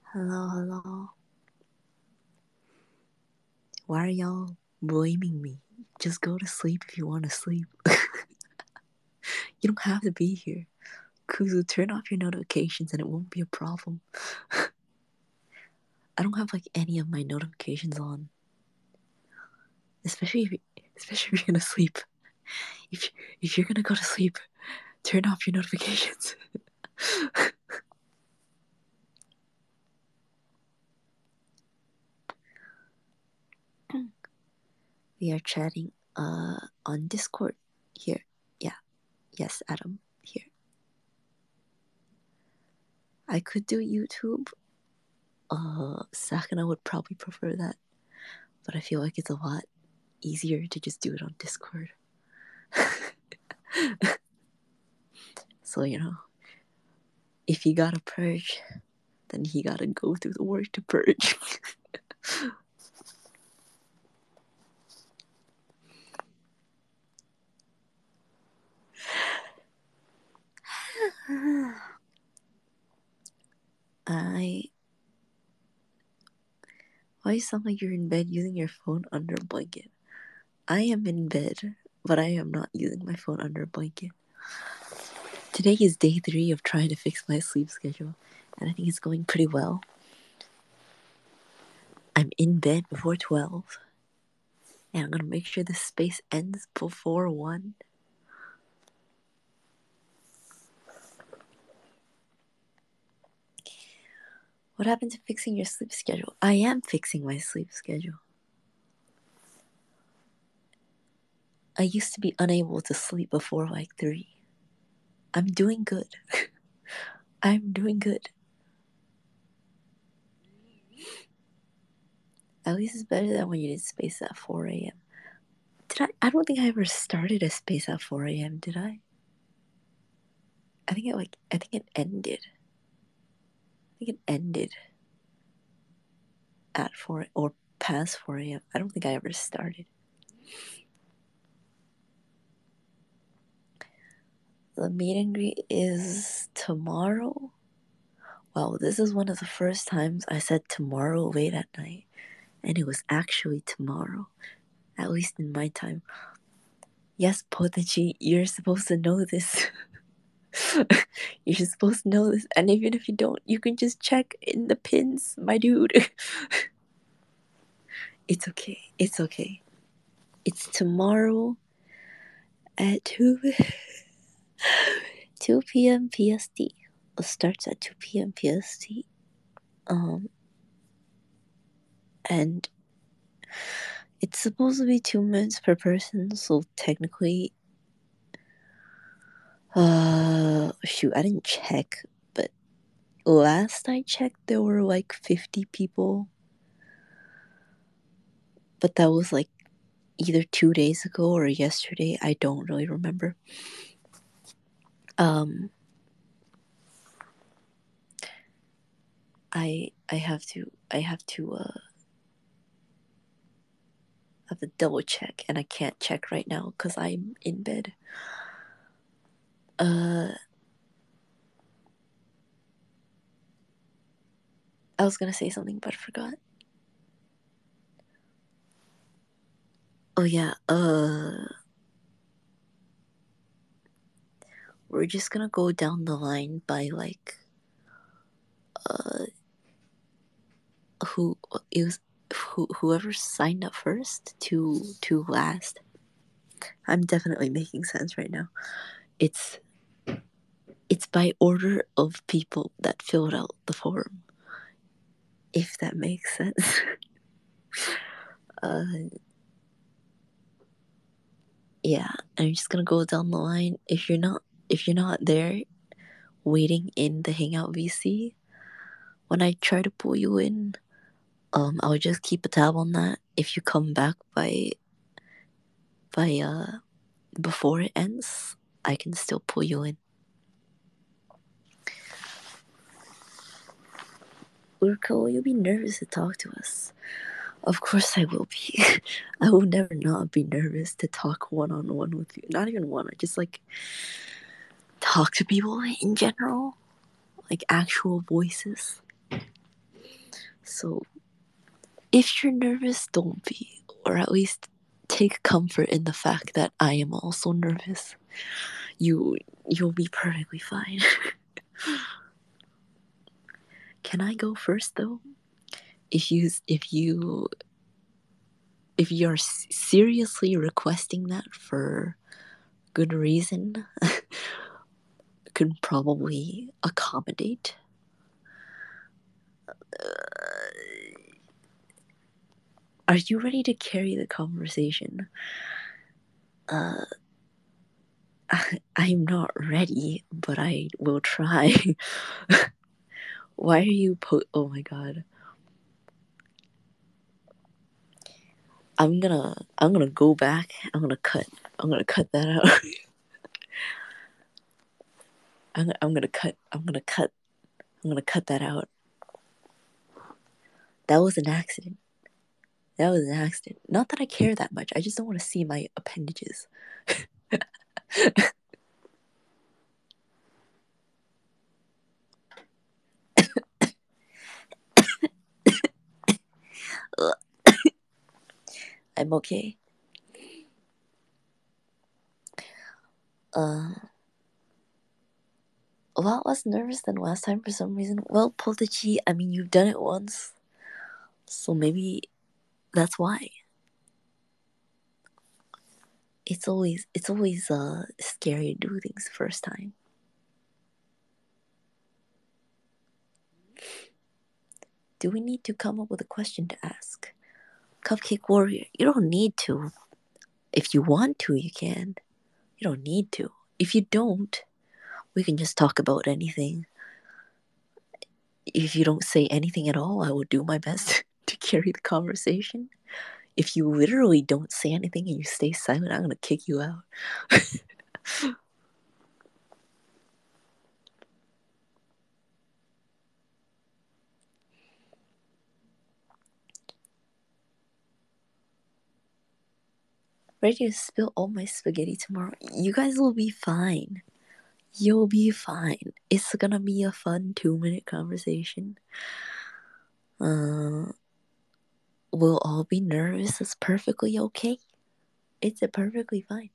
Hello, hello. Why are y'all blaming me? Just go to sleep if you want to sleep. You don't have to be here. Kuzu, turn off your notifications and it won't be a problem. I don't have like any of my notifications on. Especially if you're gonna sleep. If you're gonna go to sleep, turn off your notifications. We are chatting on Discord here. Yeah. Yes, Adam. Here. I could do YouTube. Sakana would probably prefer that. But I feel like it's a lot easier to just do it on Discord. So, if he gotta purge, then he gotta go through the work to purge. Why you sound like you're in bed using your phone under a blanket? I am in bed, but I am not using my phone under a blanket. Today is day 3 of trying to fix my sleep schedule, and I think it's going pretty well. I'm in bed before 12, and I'm gonna make sure this space ends before 1. What happened to fixing your sleep schedule? I am fixing my sleep schedule. I used to be unable to sleep before like 3. I'm doing good. I'm doing good. At least it's better than when you did space at 4 a.m. Did I? I don't think I ever started a space at 4 a.m. Did I? I think it ended. I think it ended at 4 or past 4 a.m. I don't think I ever started. The meet and greet is tomorrow. Wow, this is one of the first times I said tomorrow late at night, and it was actually tomorrow, at least in my time. Yes, Potachi, you're supposed to know this. You're supposed to know this, and even if you don't, you can just check in the pins, my dude. It's okay. It's okay. It's tomorrow at 2 p.m. PST. It starts at 2 p.m. PST. And it's supposed to be 2 minutes per person, so technically, shoot, I didn't check, but last I checked, there were like 50 people. But that was like either 2 days ago or yesterday. I don't really remember. I have to double check, and I can't check right now because I'm in bed. I was gonna say something, but I forgot. Oh yeah, we're just gonna go down the line by like, whoever signed up first to last. I'm definitely making sense right now. It's by order of people that filled out the form, if that makes sense. Yeah, I'm just gonna go down the line. If you're not there waiting in the hangout VC, when I try to pull you in, I'll just keep a tab on that. If you come back by before it ends, I can still pull you in. Urko, will you be nervous to talk to us? Of course I will be. I will never not be nervous to talk one-on-one with you. Not even one, just like talk to people in general. Like actual voices. So if you're nervous, don't be. Or at least take comfort in the fact that I am also nervous. You'll be perfectly fine. Can I go first though? If you're seriously requesting that for good reason, could probably accommodate. Are you ready to carry the conversation? I'm not ready, but I will try. Why are you oh my god. I'm gonna go back. I'm gonna cut that out. I'm gonna cut that out. That was an accident. Not that I care that much. I just don't want to see my appendages. I'm okay. A lot less nervous than last time for some reason. Well, Poltichi, I mean, you've done it once, so maybe that's why. It's always scary to do things the first time. Do we need to come up with a question to ask? Cupcake Warrior, you don't need to. If you want to, you can. You don't need to. If you don't, we can just talk about anything. If you don't say anything at all, I will do my best to carry the conversation. If you literally don't say anything and you stay silent, I'm gonna kick you out. Ready to spill all my spaghetti tomorrow? You guys will be fine. You'll be fine. It's gonna be a fun 2-minute conversation. We'll all be nervous. It's perfectly okay. It's perfectly fine.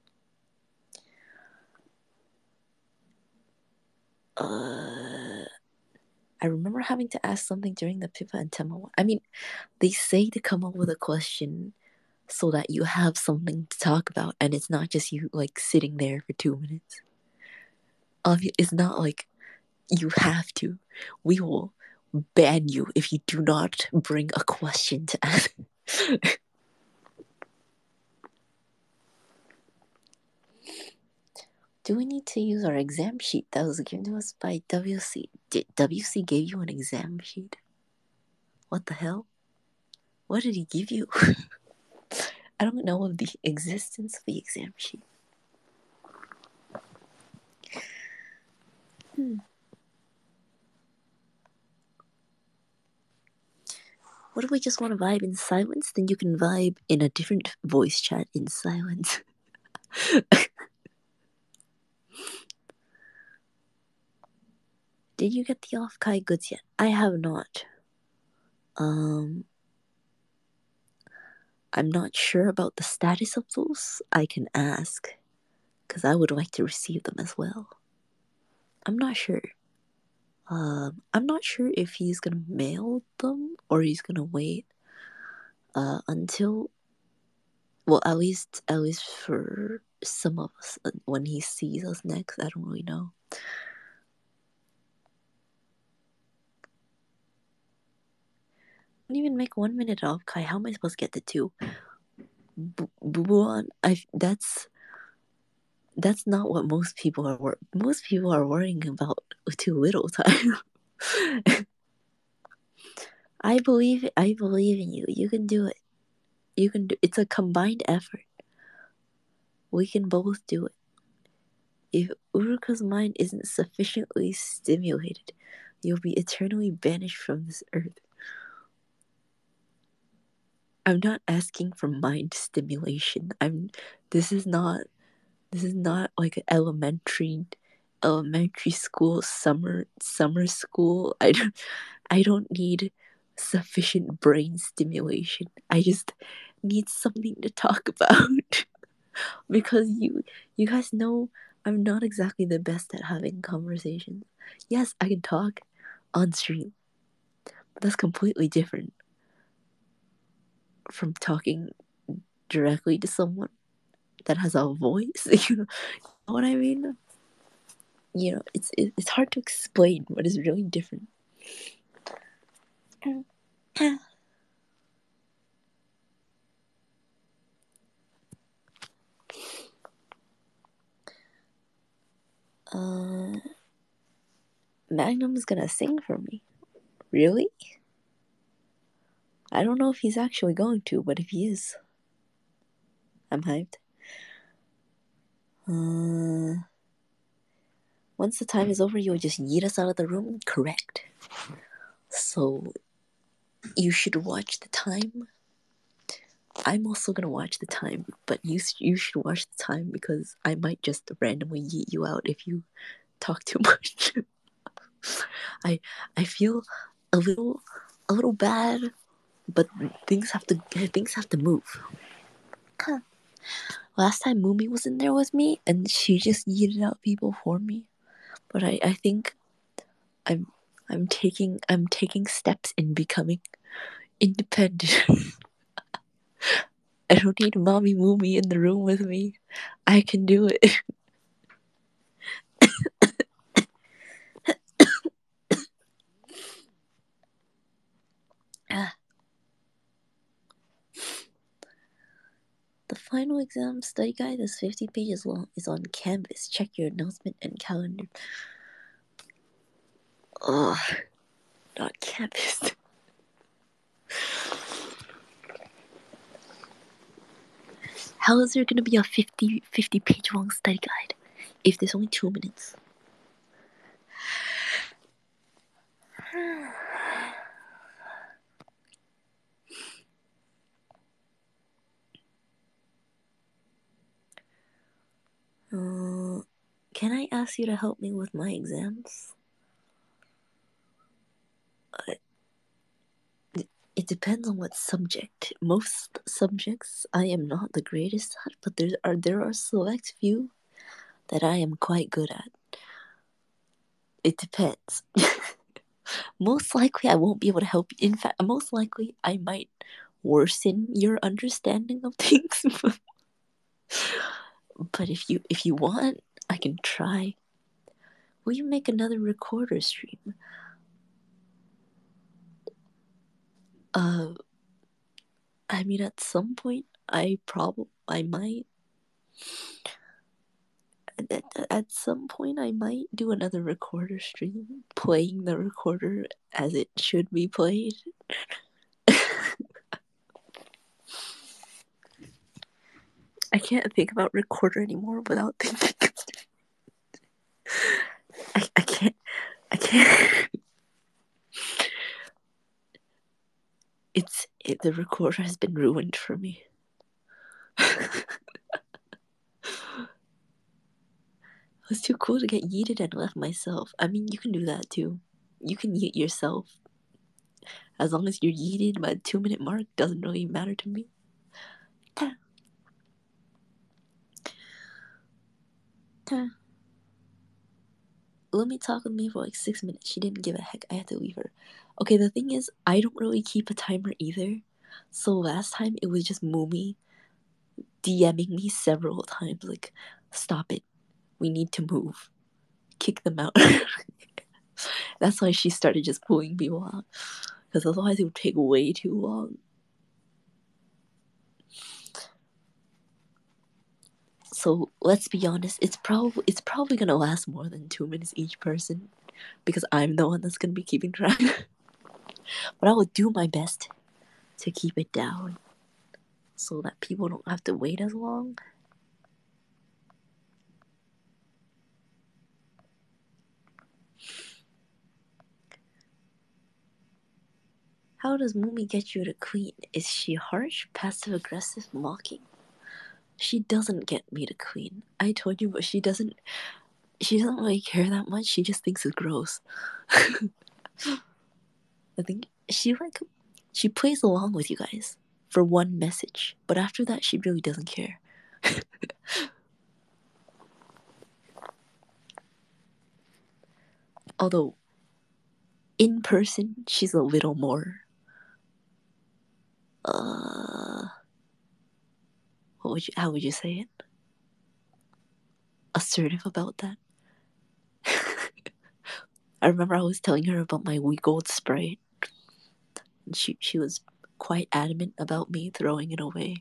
I remember having to ask something during the Pippa and Temma one. I mean, they say to come up with a question so that you have something to talk about, and it's not just you like sitting there for 2 minutes. It's not like you have to. We will ban you if you do not bring a question to ask. Do we need to use our exam sheet that was given to us by WC? Did WC give you an exam sheet? What the hell? What did he give you? I don't know of the existence of the exam sheet. What if we just want to vibe in silence? Then you can vibe in a different voice chat in silence. Did you get the off-Kai goods yet? I have not. I'm not sure about the status of those. I can ask, because I would like to receive them as well. I'm not sure. I'm not sure if he's gonna mail them or he's gonna wait until, well, at least for some of us, when he sees us next. I don't really know. I don't even make 1 minute off, Kai. How am I supposed to get to 2? Bubuan, that's not what most people are most people are worrying about too little time. I believe in you. You can do it. It's a combined effort. We can both do it. If Uruka's mind isn't sufficiently stimulated, you'll be eternally banished from this earth. I'm not asking for mind stimulation. This is not like an elementary school summer school. I don't need sufficient brain stimulation. I just need something to talk about. Because you guys know I'm not exactly the best at having conversations. Yes, I can talk on stream, but that's completely different from talking directly to someone that has a voice. You know what I mean? You know, it's hard to explain, but it's really different. Magnum's gonna sing for me. Really? I don't know if he's actually going to, but if he is, I'm hyped. Once the time is over, you'll just yeet us out of the room? Correct. So, you should watch the time. I'm also gonna watch the time, but you should watch the time because I might just randomly yeet you out if you talk too much. I feel a little bad, but things have to move. Last time Mumi was in there with me, and she just yeeted out people for me. But I think I'm taking steps in becoming independent. I don't need mommy Moomy in the room with me. I can do it. The final exam study guide is 50 pages long. Is on Canvas. Check your announcement and calendar. Ugh, not Canvas. How is there gonna be a 50 page long study guide if there's only 2 minutes? Can I ask you to help me with my exams? It depends on what subject. Most subjects I am not the greatest at, but there are select few that I am quite good at. It depends. Most likely I won't be able to help you. In fact, most likely I might worsen your understanding of things. But if you want, I can try. Will you make another recorder stream? I mean, at some point, I might. At some point, I might do another recorder stream, playing the recorder as it should be played. I can't think about recorder anymore without thinking. I can't. The recorder has been ruined for me. It was too cool to get yeeted and left myself. I mean, you can do that too. You can yeet yourself. As long as you're yeeted by the 2-minute mark, doesn't really matter to me. Let me talk with me for like 6 minutes. She didn't give a heck. I had to leave her. Okay, the thing is, I don't really keep a timer either. So last time it was just Moomy DMing me several times, like, stop it. We need to move. Kick them out. That's why she started just pulling people out. Because otherwise it would take way too long. So let's be honest, it's probably gonna last more than 2 minutes each person. Because I'm the one that's gonna be keeping track. But I will do my best to keep it down. So that people don't have to wait as long. How does Moomy get you to queen? Is she harsh, passive aggressive, mocking? She doesn't get me to queen. I told you, but she doesn't really care that much. She just thinks it's gross. I think she plays along with you guys for one message, but after that she really doesn't care. Although in person she's a little more how would you say it? Assertive about that. I remember I was telling her about my We Gold Sprite, and she was quite adamant about me throwing it away.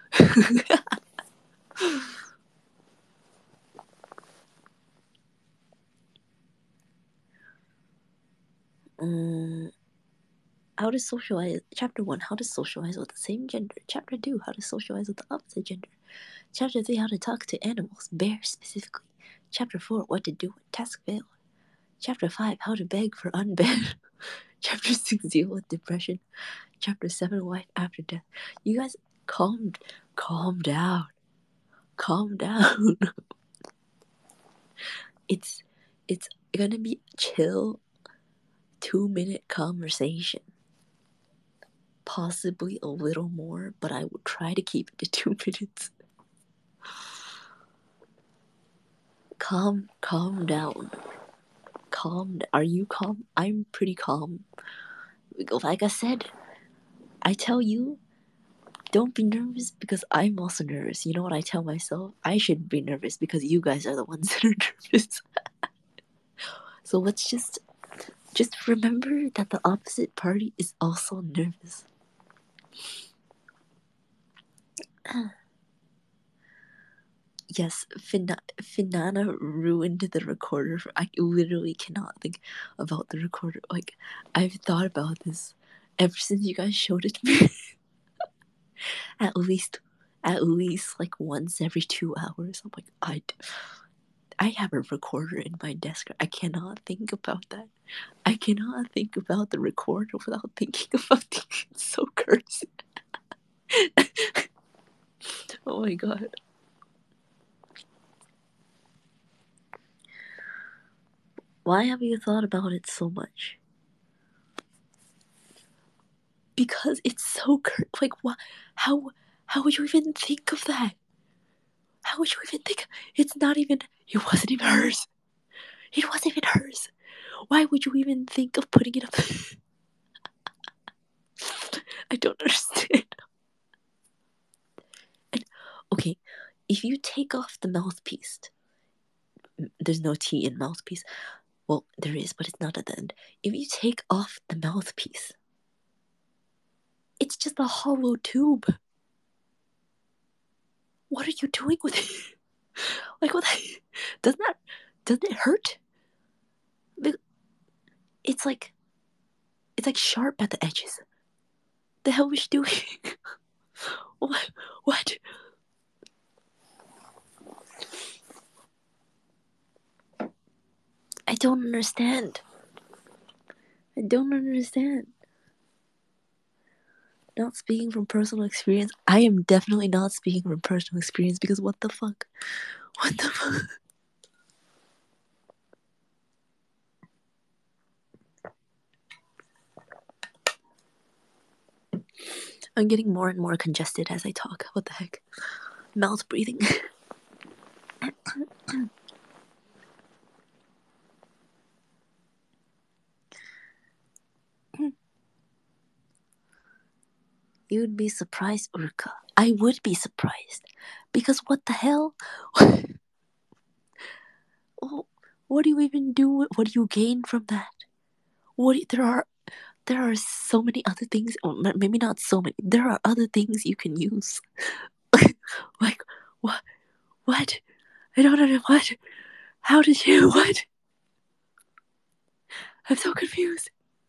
How to socialize. Chapter 1, how to socialize with the same gender. Chapter 2, how to socialize with the opposite gender. Chapter 3, how to talk to animals, bears specifically. Chapter 4, what to do when task failed. Chapter 5, how to beg for unbed. Chapter 6, deal with depression. Chapter 7, life after death. You guys, calm down. Calm down. It's gonna be chill 2-minute conversation. Possibly a little more, but I will try to keep it to 2 minutes. Calm down. Are you calm? I'm pretty calm. Like I said, I tell you, don't be nervous because I'm also nervous. You know what I tell myself? I shouldn't be nervous because you guys are the ones that are nervous. So let's just remember that the opposite party is also nervous. Yes, Finana ruined the recorder. I literally cannot think about the recorder. Like, I've thought about this ever since you guys showed it to me. at least like once every 2 hours. I'm like, I have a recorder in my desk. I cannot think about that. I cannot think about the recorder without thinking about things. It's so cursed. Oh my god. Why have you thought about it so much? Because it's so like what? How would you even think of that? How would you even think? It's not even. It wasn't even hers. It wasn't even hers. Why would you even think of putting it up? I don't understand. And okay, if you take off the mouthpiece, there's no T in mouthpiece. Well, there is, but it's not at the end. If you take off the mouthpiece, it's just a hollow tube. What are you doing with it? Like, what? Doesn't it hurt? It's like sharp at the edges. The hell was she doing? What? I don't understand. Not speaking from personal experience. I am definitely not speaking from personal experience because what the fuck? What the fuck? I'm getting more and more congested as I talk. What the heck? Mouth breathing. You'd be surprised, Urka. I would be surprised. Because what the hell? What do you even do? What do you gain from that? There are so many other things, or maybe not so many. There are other things you can use. Like, what? What? I don't know what? How did you? What? I'm so confused.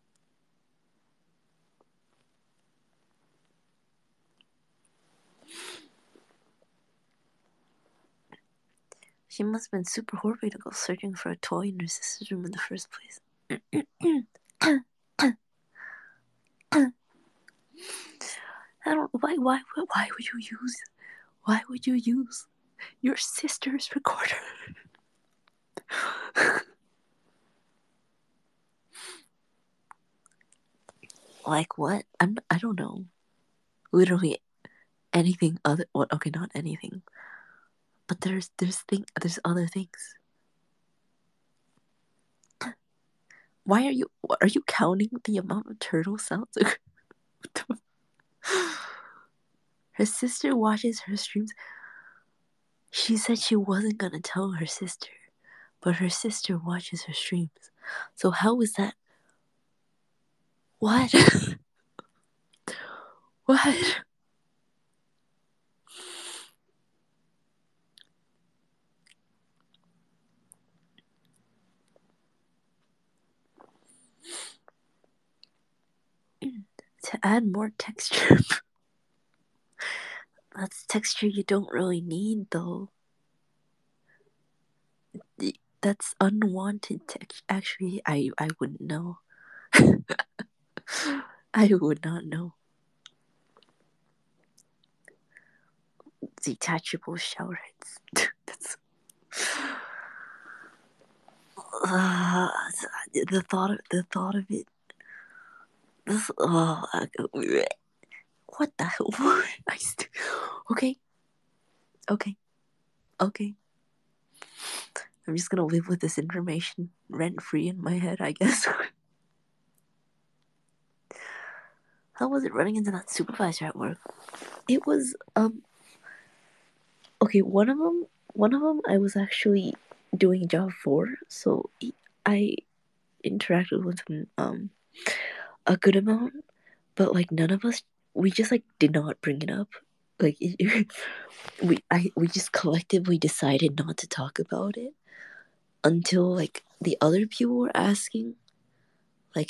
She must have been super horrible to go searching for a toy in her sister's room in the first place. I don't. Why would you use your sister's recorder? Like what? I don't know. Literally anything other. What? Okay, not anything. But there's other things. Why are you counting the amount of turtle sounds? Her sister watches her streams. She said she wasn't gonna tell her sister, but her sister watches her streams. So how is that? What? What? To add more texture. That's texture you don't really need though. That's unwanted texture. Actually, I wouldn't know. I would not know. Detachable shower heads. That's uh, the thought of it. This what the hell? Okay, okay, okay. I'm just gonna live with this information rent free in my head, I guess. How was it running into that supervisor at work? It was okay. One of them, I was actually doing a job for, so I interacted with him a good amount, but like none of us, we just like did not bring it up. Like we just collectively decided not to talk about it until like the other people were asking, like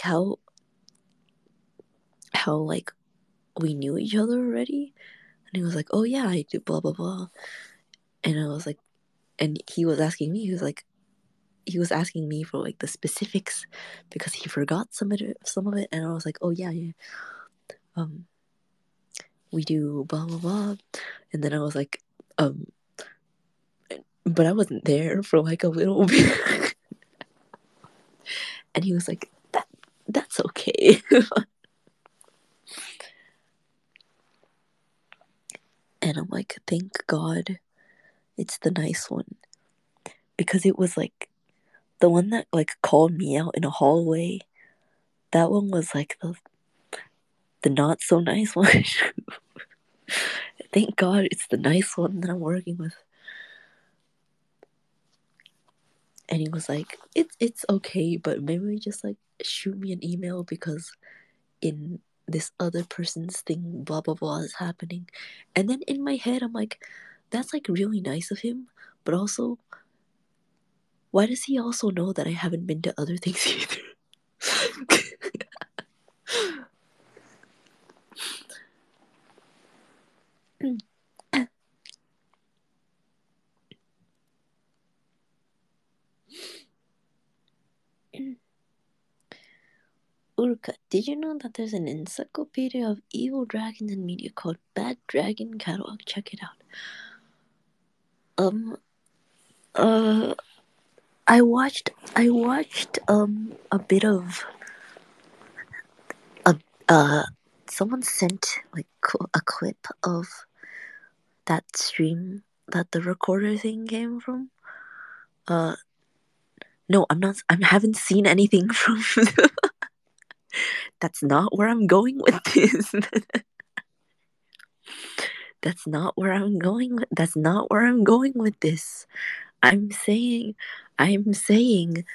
how like we knew each other already, and he was like, "Oh yeah, I do blah blah blah," and I was like, and he was asking me, he was asking me for like the specifics because he forgot some of it, and I was like, "Oh yeah, yeah, um, we do blah blah blah," and then I was like, but I wasn't there for like a little bit, and he was like, that's okay," and I'm like, "Thank God, it's the nice one," because it was like the one that like called me out in a hallway. That one was like the not so nice one. Thank God it's the nice one that I'm working with. And he was like, it's okay, but maybe just like shoot me an email because in this other person's thing, blah blah blah is happening. And then in my head, I'm like, that's like really nice of him, but also, why does he also know that I haven't been to other things either? Urka, did you know that there's an encyclopedia of evil dragons in media called Bad Dragon Catalog? Check it out. Um, uh, I watched a bit of a someone sent like a clip of that stream that the recorder thing came from. Uh, no, I'm not. I haven't seen anything from. That's not where I'm going with this. That's not where I'm going with. That's not where I'm going with this. I'm saying, I'm saying,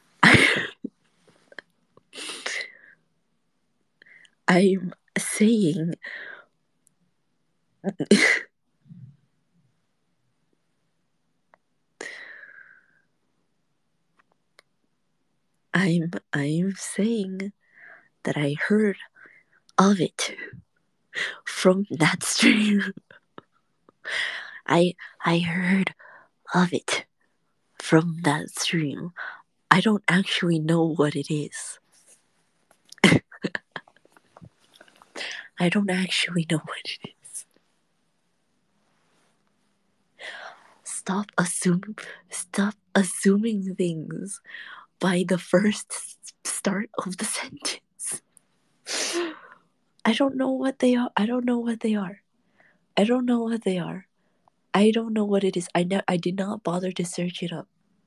I'm saying. I'm saying that I heard of it from that stream. I I heard of it from that stream. I don't actually know what it is. I don't actually know what it is. Stop assuming things by the first start of the sentence. I don't know what they are. I don't know what they are. I don't know what they are. I don't know what it is. I did not bother to search it up.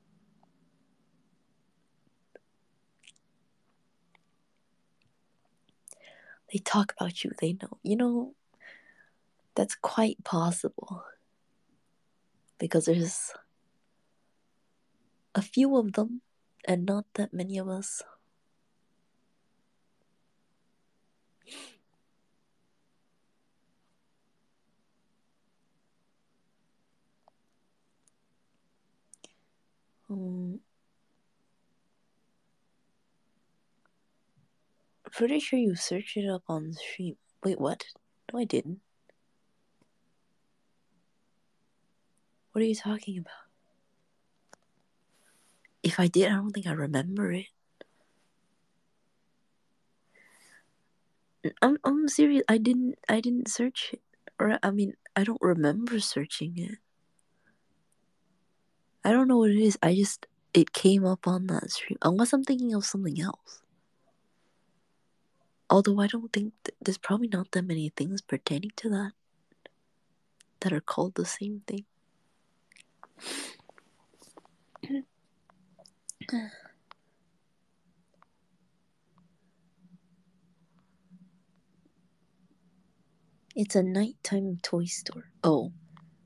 They talk about you. They know. You know, that's quite possible. Because there's a few of them and not that many of us. Pretty sure you searched it up on the stream. Wait, what? No, I didn't. What are you talking about? If I did, I don't think I remember it. I'm serious. I didn't search it. Or I mean, I don't remember searching it. I don't know what it is. It came up on that stream. Unless I'm thinking of something else. Although I don't think there's probably not that many things pertaining to that are called the same thing. It's a nighttime toy store. Oh.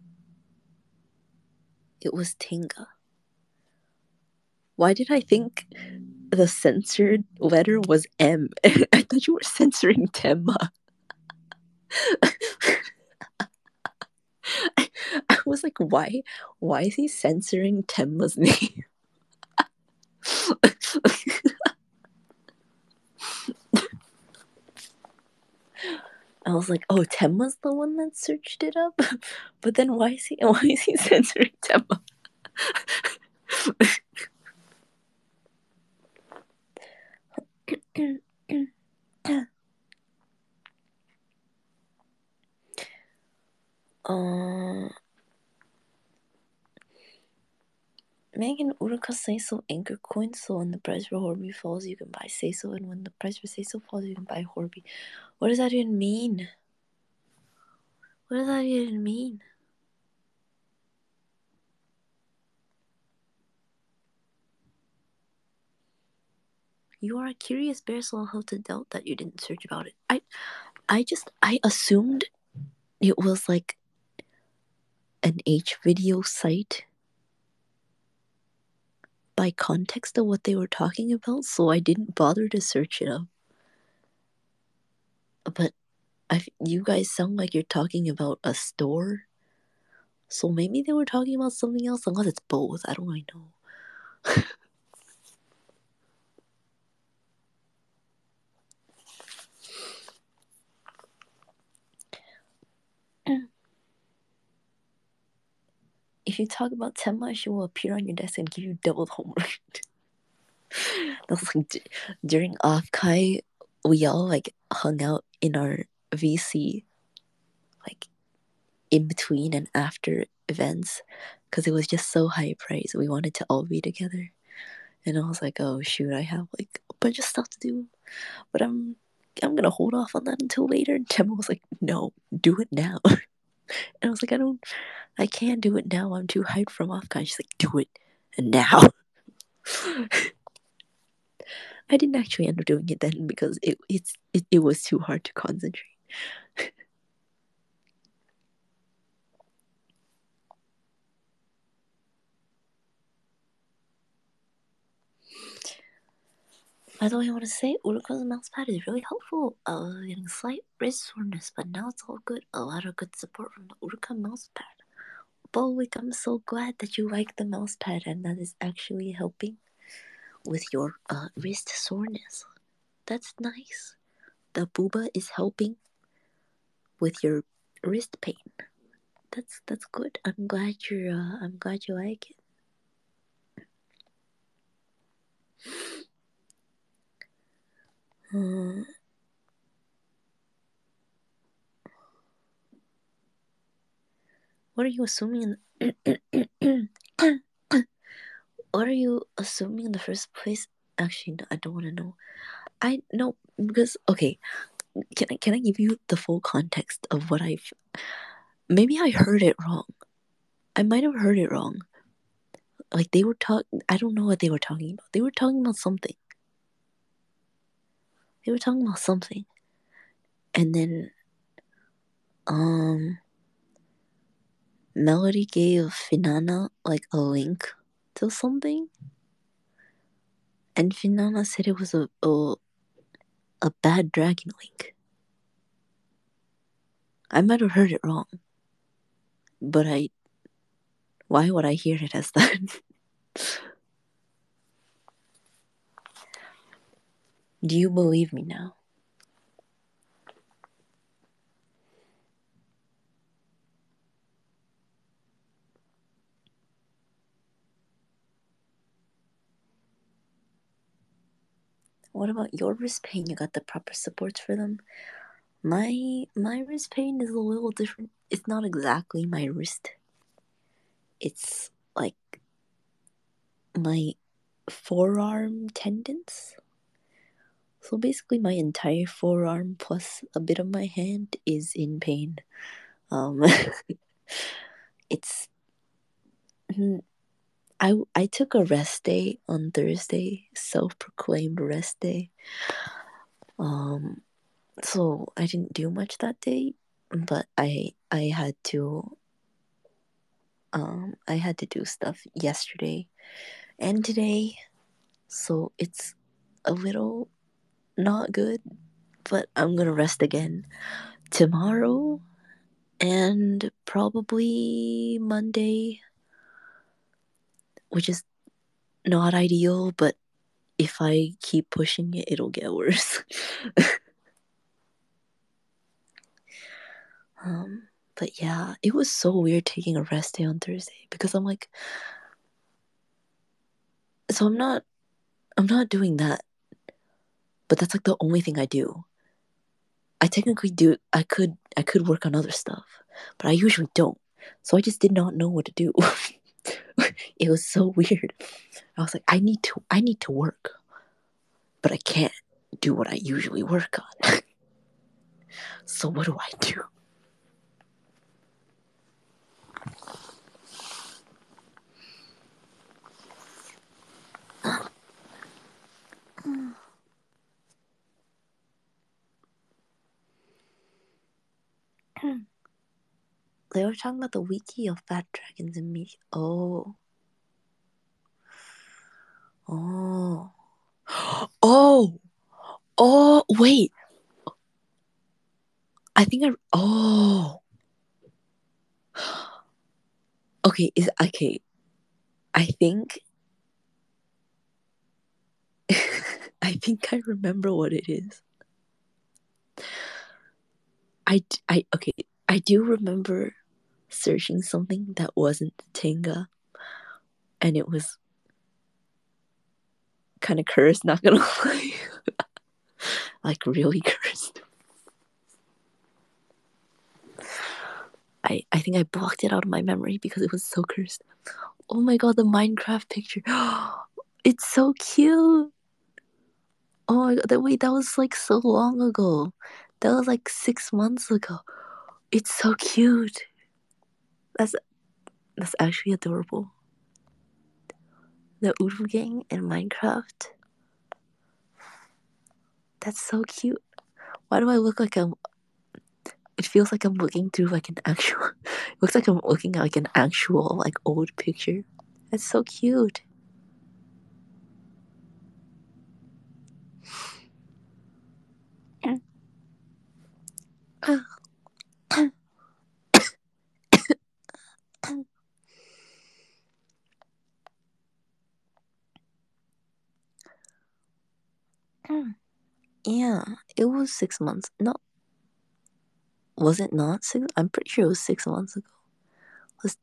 It was Tenga. Why did I think the censored letter was M? I thought you were censoring Temma. I was like, why is he censoring Temma's name? I was like, oh, Temma's the one that searched it up? But then why is he censoring Temma? Megan Uruka Seiso anchor coins, so when the price for Horby falls, you can buy Seiso, and when the price for Seiso falls, you can buy Horby. What does that even mean? What does that even mean? You are a curious bear, so I'll have to doubt that you didn't search about it. I assumed it was like an H video site by context of what they were talking about, so I didn't bother to search it up. But you guys sound like you're talking about a store, so maybe they were talking about something else, unless it's both. I don't really know. If you talk about Tenma, she will appear on your desk and give you double homework. That was like during off-kai, we all like hung out in our VC, like in between and after events, because it was just so high praise. We wanted to all be together, and I was like, oh shoot, I have like a bunch of stuff to do, but I'm gonna hold off on that until later. And Temma was like, no, do it now. And I was like, I can't do it now. I'm too hyped from off-kai. She's like, do it now. I didn't actually end up doing it then because it was too hard to concentrate. By the way, I want to say Uruko's mouse pad is really helpful. I was getting slight wrist soreness, but now it's all good. A lot of good support from the Uruka mouse pad. Bolwick, I'm so glad that you like the mouse pad and that is actually helping with your wrist soreness. That's nice. The booba is helping with your wrist pain. That's good. I'm glad you like it. What are you assuming? What are you assuming in the first place? Actually, no, I don't want to know. I know because okay, can I give you the full context of what I've maybe I heard it wrong. I might have heard it wrong. Like they were I don't know what they were talking about. They were talking about something. They were talking about something. And then Melody gave Finana like a link to something. And Finana said it was a bad dragon link. I might have heard it wrong. But why would I hear it as that? Do you believe me now? What about your wrist pain? You got the proper supports for them? My wrist pain is a little different. It's not exactly my wrist. It's like my forearm tendons. So basically my entire forearm plus a bit of my hand is in pain. Um it's I took a rest day on Thursday, self-proclaimed rest day. So I didn't do much that day, but I had to do stuff yesterday and today, so it's a little not good, but I'm gonna rest again tomorrow and probably Monday, which is not ideal, but if I keep pushing it, it'll get worse. But yeah, it was so weird taking a rest day on Thursday because I'm like, so I'm not doing that, but that's like the only thing I do. I technically do. I could work on other stuff, but I usually don't. So I just did not know what to do. It was so weird. I was like, I need to work, but I can't do what I usually work on. So what do I do? They were talking about the wiki of fat dragons and me. Oh. Oh. Oh. Oh, wait. I think oh. Okay, is okay. I think I think I remember what it is. Okay. I do remember searching something that wasn't Tenga, and it was kind of cursed. Not gonna lie, like really cursed. I think I blocked it out of my memory because it was so cursed. Oh my god, the Minecraft picture. It's so cute. Oh my god, that was like so long ago. That was like 6 months ago. It's so cute. That's that's actually adorable. The Uru gang in Minecraft. That's so cute. Why do I look like I'm? It feels like I'm looking through like an actual. It looks like I'm looking at like an actual like old picture. That's so cute. Yeah, it was 6 months. No, was it not six? I'm pretty sure it was 6 months ago. It was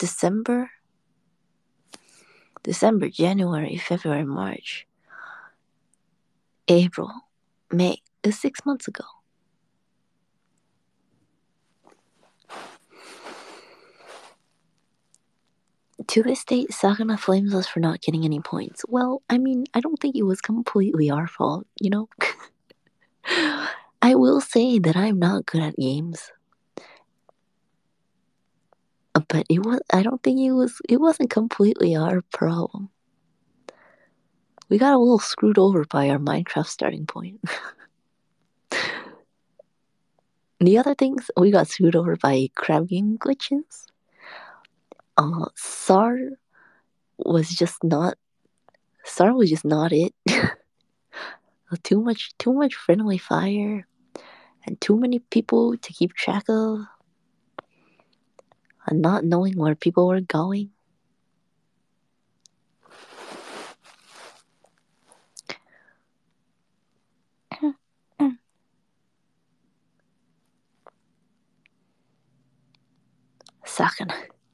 December, January, February, March, April, May. It was 6 months ago. To this day, Sagana flames us for not getting any points. Well, I mean, I don't think it was completely our fault, you know? I will say that I'm not good at games, but it was. I don't think it was. It wasn't completely our problem. We got a little screwed over by our Minecraft starting point. The other things we got screwed over by crab game glitches. SAR was just not. SAR was just not it. Too much friendly fire, and too many people to keep track of, and not knowing where people were going. Second.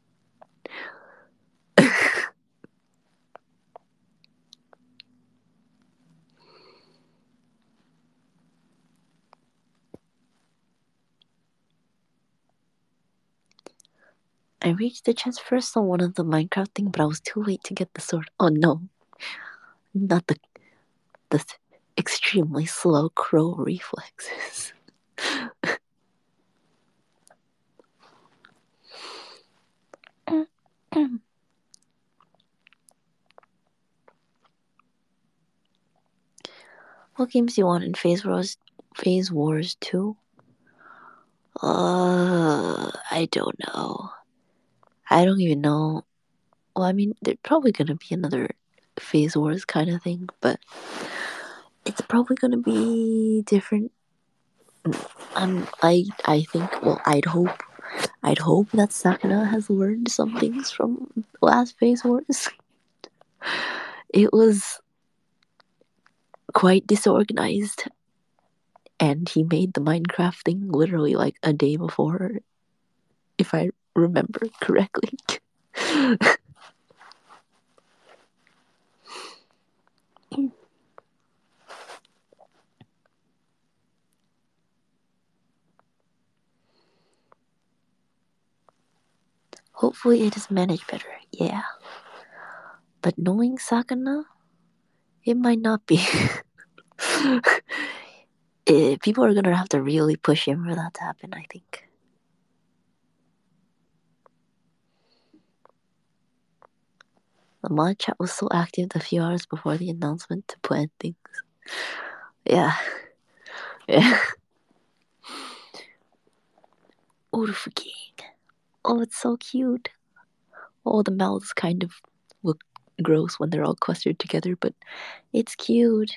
I reached the chest first on one of the Minecraft thing, but I was too late to get the sword. Oh no, not the extremely slow crow reflexes. What games do you want in Phase Wars? Phase Wars 2? I don't know. I don't even know. Well, I mean, there's probably gonna be another Phase Wars kind of thing, but it's probably gonna be different. I think. Well, I'd hope that Sakura has learned some things from last Phase Wars. It was quite disorganized, and he made the Minecraft thing literally like a day before, if I remember correctly. Hopefully, it is managed better. Yeah, but knowing Sakana, it might not be. People are gonna have to really push him for that to happen, I think. The mod chat was so active the few hours before the announcement to plan things. Yeah. Yeah. Urufuking. Oh, it's so cute. Oh, the mouths kind of look gross when they're all clustered together, but it's cute.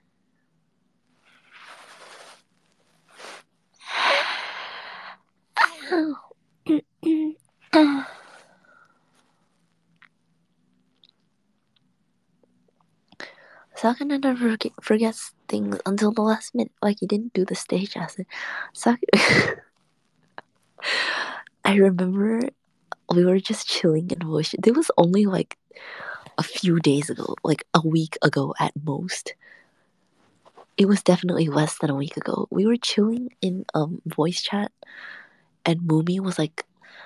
Sakana never forgets things until the last minute, like he didn't do the stage acid. I remember we were just chilling in Bush. It was only like a few days ago, like a week ago at most. It was definitely less than a week ago. We were chilling in voice chat, and Mumi was like,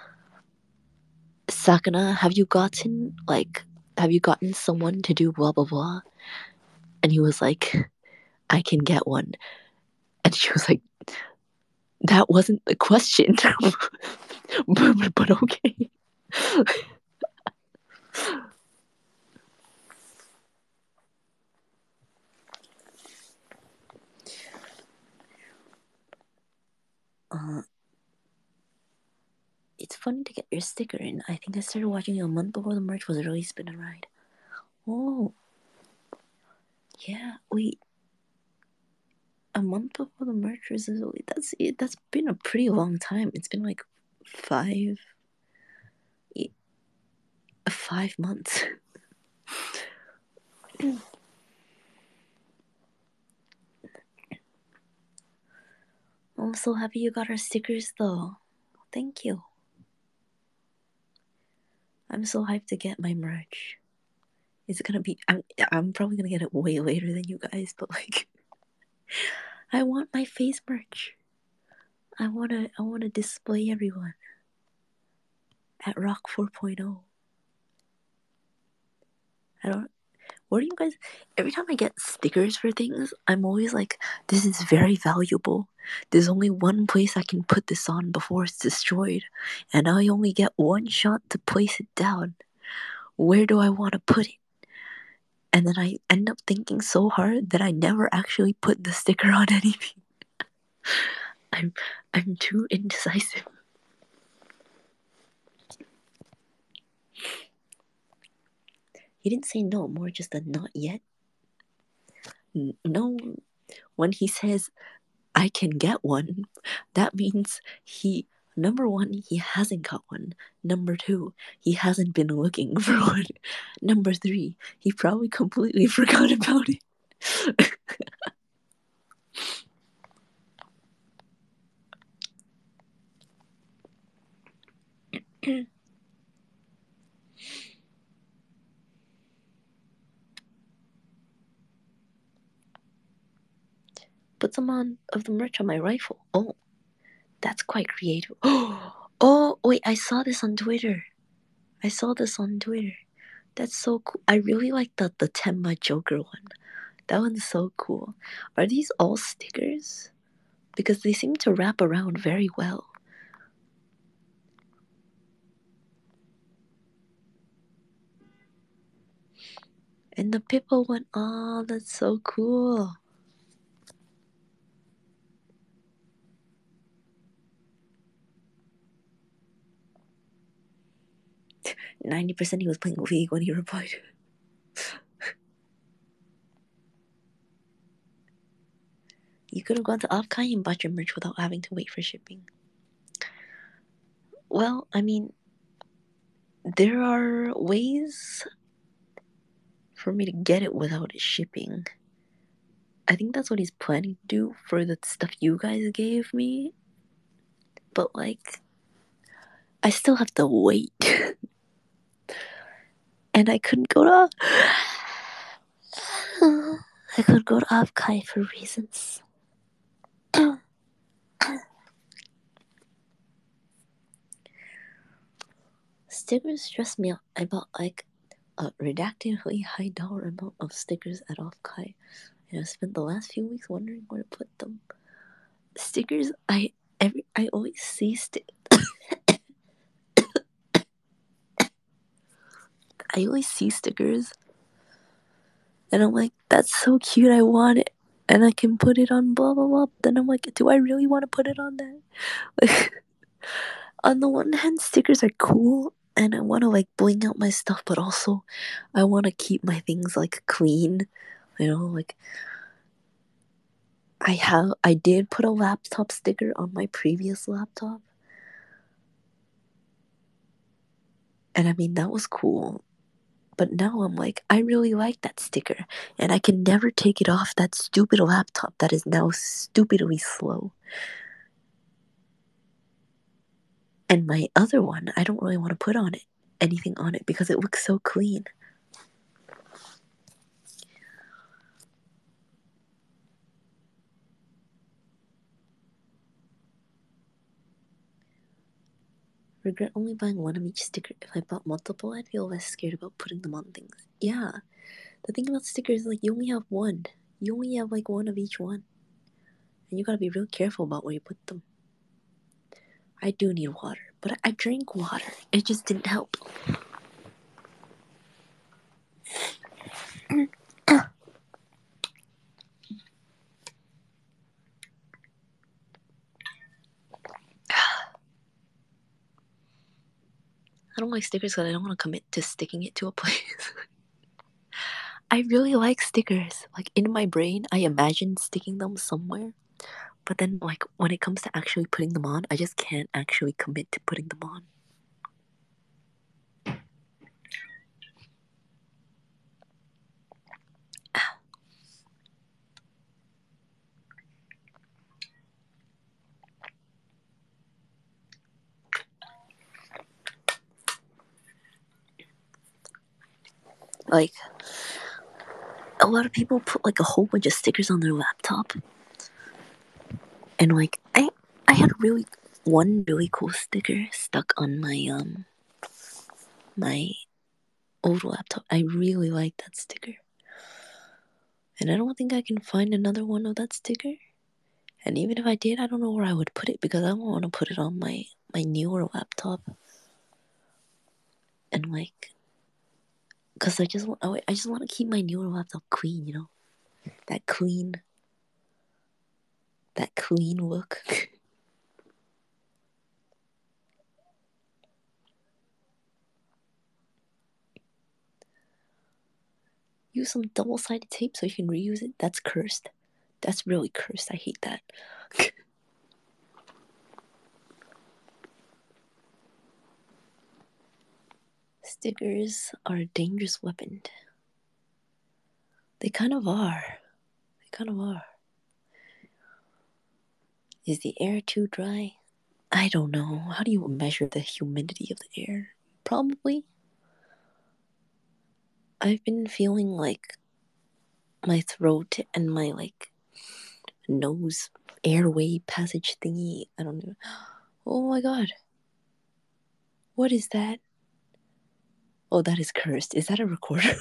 "Sakana, have you gotten someone to do blah blah blah?" And he was like, "I can get one." And she was like, "That wasn't the question." but okay. Uh, it's funny to get your sticker in. I think I started watching you a month before the merch was released. Been a ride. Oh, yeah. Wait, a month before the merch was released. That's it. That's been a pretty long time. It's been like 5 5 months. I'm so happy you got our stickers though. Thank you. I'm so hyped to get my merch. It's gonna be. I'm probably gonna get it way later than you guys, but like, I want my face merch. I wanna display everyone at Rock 4.0. I don't. What do you guys? Every time I get stickers for things, I'm always like, this is very valuable. There's only one place I can put this on before it's destroyed, and I only get one shot to place it down. Where do I want to put it? And then I end up thinking so hard that I never actually put the sticker on anything. I'm too indecisive. He didn't say no, more just a not yet. No, when he says I can get one, that means number one, he hasn't got one. Number two, he hasn't been looking for one. Number three, he probably completely forgot about it. Put some of the merch on my rifle. Oh, that's quite creative. Oh, wait, I saw this on Twitter. That's so cool. I really like the Tenma Joker one. That one's so cool. Are these all stickers? Because they seem to wrap around very well. And the Pippo one, oh, that's so cool. 90% he was playing League when he replied. You could have gone to Offkai and bought your merch without having to wait for shipping. Well, I mean, there are ways for me to get it without it shipping. I think that's what he's planning to do for the stuff you guys gave me. But, like, I still have to wait. And I couldn't go to... I couldn't go to Offkai for reasons. Stickers stress me out. I bought, like, a redactedly high dollar amount of stickers at Offkai. And I spent the last few weeks wondering where to put them. Stickers, I always see I always see stickers, and I'm like, that's so cute, I want it, and I can put it on blah blah blah. Then I'm like, do I really want to put it on that? Like, on the one hand, stickers are cool, and I want to like bling out my stuff, but also I want to keep my things like clean, you know, like. I did put a laptop sticker on my previous laptop. And I mean, that was cool. But now I'm like, I really like that sticker. And I can never take it off that stupid laptop that is now stupidly slow. And my other one, I don't really want to put on it anything on it because it looks so clean. Regret only buying one of each sticker. If I bought multiple, I'd feel less scared about putting them on things. Yeah. The thing about stickers is like you only have one. You only have like one of each one. And you gotta be real careful about where you put them. I do need water, but I drank water. It just didn't help. I don't like stickers because I don't want to commit to sticking it to a place. I really like stickers. Like, in my brain, I imagine sticking them somewhere. But then, like, when it comes to actually putting them on, I just can't actually commit to putting them on. Like, a lot of people put, like, a whole bunch of stickers on their laptop. And, like, I had one really cool sticker stuck on my old laptop. I really like that sticker. And I don't think I can find another one of that sticker. And even if I did, I don't know where I would put it because I don't want to put it on my newer laptop. And like, cause I just want to keep my newer laptop clean, you know, that clean look. Use some double-sided tape so you can reuse it. That's cursed. That's really cursed. I hate that. Stickers are a dangerous weapon. They kind of are. They kind of are. Is the air too dry? I don't know. How do you measure the humidity of the air? Probably. I've been feeling like my throat and my like nose airway passage thingy. I don't know. Oh my god. What is that? Oh, that is cursed. Is that a recorder?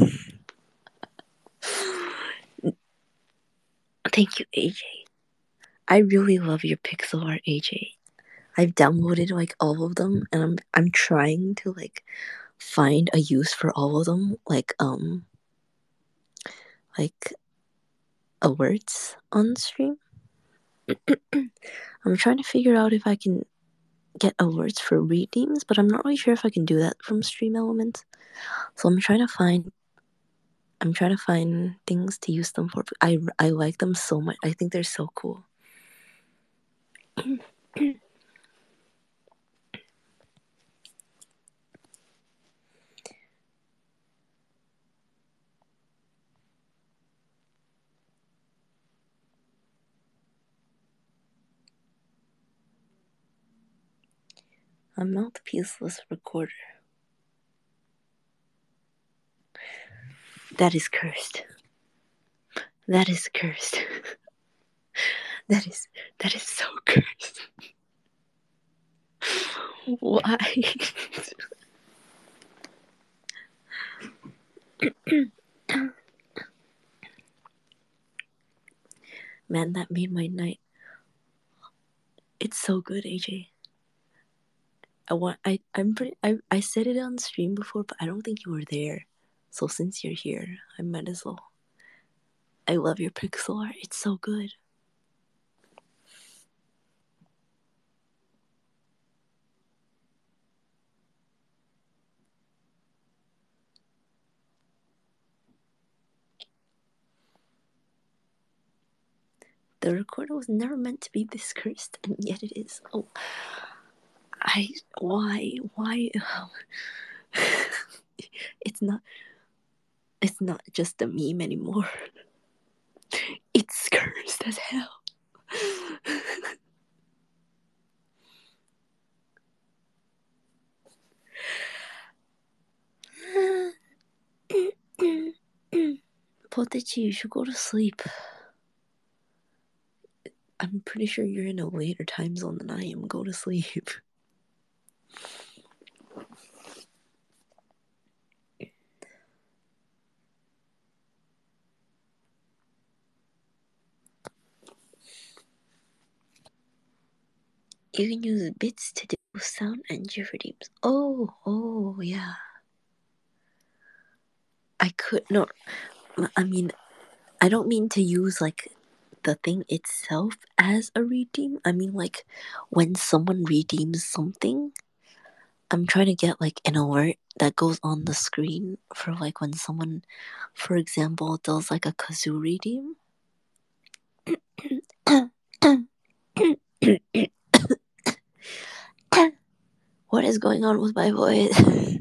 Thank you, AJ. I really love your pixel art, AJ. I've downloaded like all of them, and I'm trying to like find a use for all of them, like alerts on stream. I'm trying to figure out if I can get alerts for redeems, but I'm not really sure if I can do that from Stream Elements. So I'm trying to find things to use them for. I like them so much. I think they're so cool. A mouthpieceless recorder. That is cursed. That is cursed. that is so cursed. Why? Man, that made my night. It's so good, AJ. I said it on stream before, but I don't think you were there. So since you're here, I might as well. I love your pixel art. It's so good. The recorder was never meant to be this cursed, and yet it is. Oh, why? It's not just a meme anymore. It's cursed as hell. Potechi, you should go to sleep. I'm pretty sure you're in a later time zone than I am. Go to sleep. You can use bits to do sound and GIF redeems. Oh, yeah. I could no. I mean, I don't mean to use like the thing itself as a redeem. I mean like when someone redeems something, I'm trying to get like an alert that goes on the screen for like when someone, for example, does like a kazoo redeem. What is going on with my voice?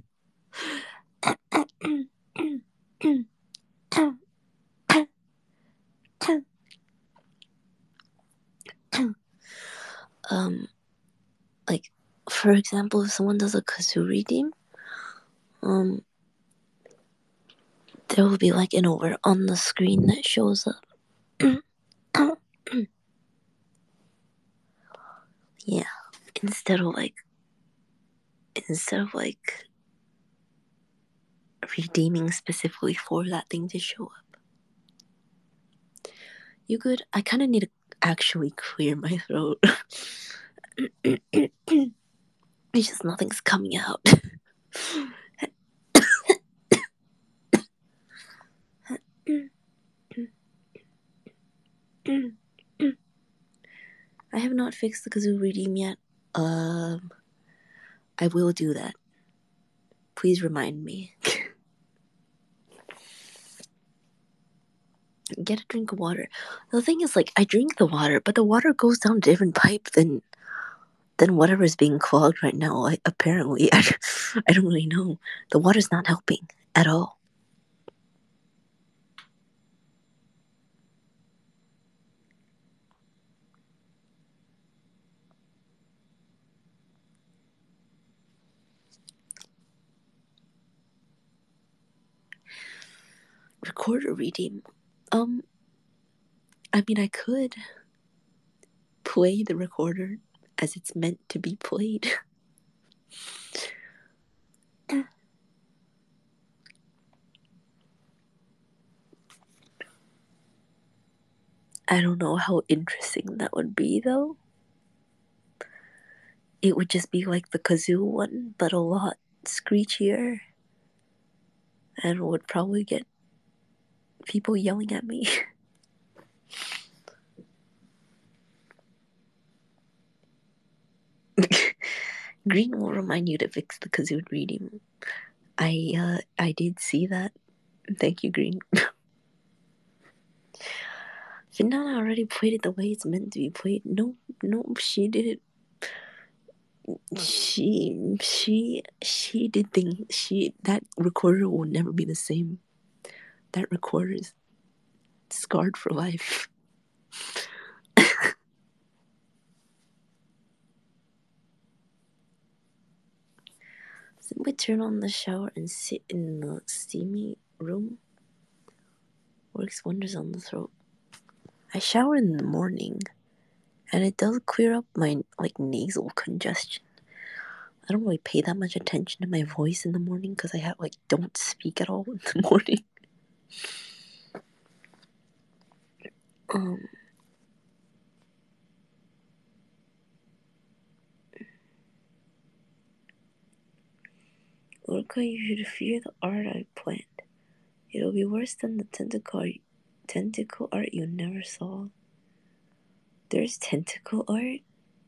Like for example, if someone does a kazoo redeem, there will be like an alert on the screen that shows up. Yeah, instead of like redeeming specifically for that thing to show up. You good? I kind of need to actually clear my throat. It's just nothing's coming out. I have not fixed the kazoo redeem yet. I will do that. Please remind me. Get a drink of water. The thing is, like, I drink the water, but the water goes down a different pipe than whatever is being clogged right now. Apparently, I don't really know. The water's not helping at all. Recorder redeem. I mean, I could play the recorder as it's meant to be played. I don't know how interesting that would be, though. It would just be like the kazoo one, but a lot screechier, and would probably get people yelling at me. Green will remind you to fix the kazoo reading. I did see that. Thank you, Green. Finana already played it the way it's meant to be played. No, she did it. She did things. That recorder will never be the same. That recorder is scarred for life. Simply turn on the shower and sit in the steamy room. Works wonders on the throat. I shower in the morning, and it does clear up my nasal congestion. I don't really pay that much attention to my voice in the morning because I don't speak at all in the morning. Orca, you should fear the art I planned. It'll be worse than the tentacle art you never saw. There's tentacle art?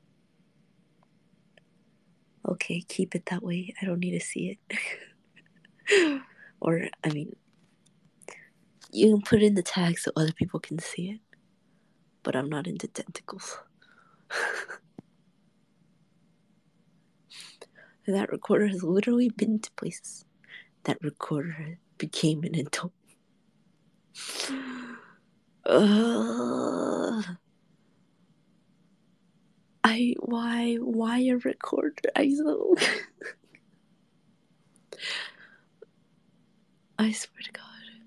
Okay, keep it that way. I don't need to see it. Or, I mean, you can put it in the tag so other people can see it. But I'm not into tentacles. That recorder has literally been to places. That recorder became an adult. Why a recorder, Aizo? I swear to God.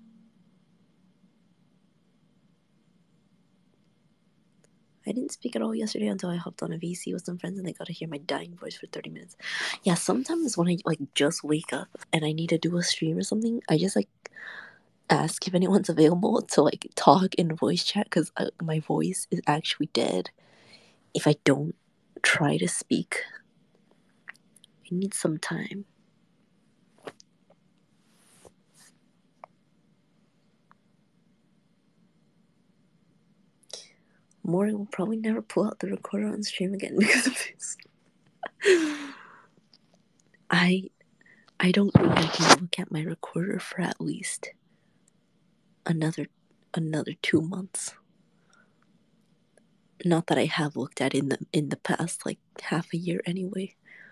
I didn't speak at all yesterday until I hopped on a VC with some friends and they got to hear my dying voice for 30 minutes. Yeah, sometimes when I just wake up and I need to do a stream or something, I just ask if anyone's available to talk in voice chat because my voice is actually dead if I don't try to speak. I need some time. Mori will probably never pull out the recorder on stream again because of this. I don't think I can look at my recorder for at least another 2 months. Not that I have looked at in the past half a year anyway.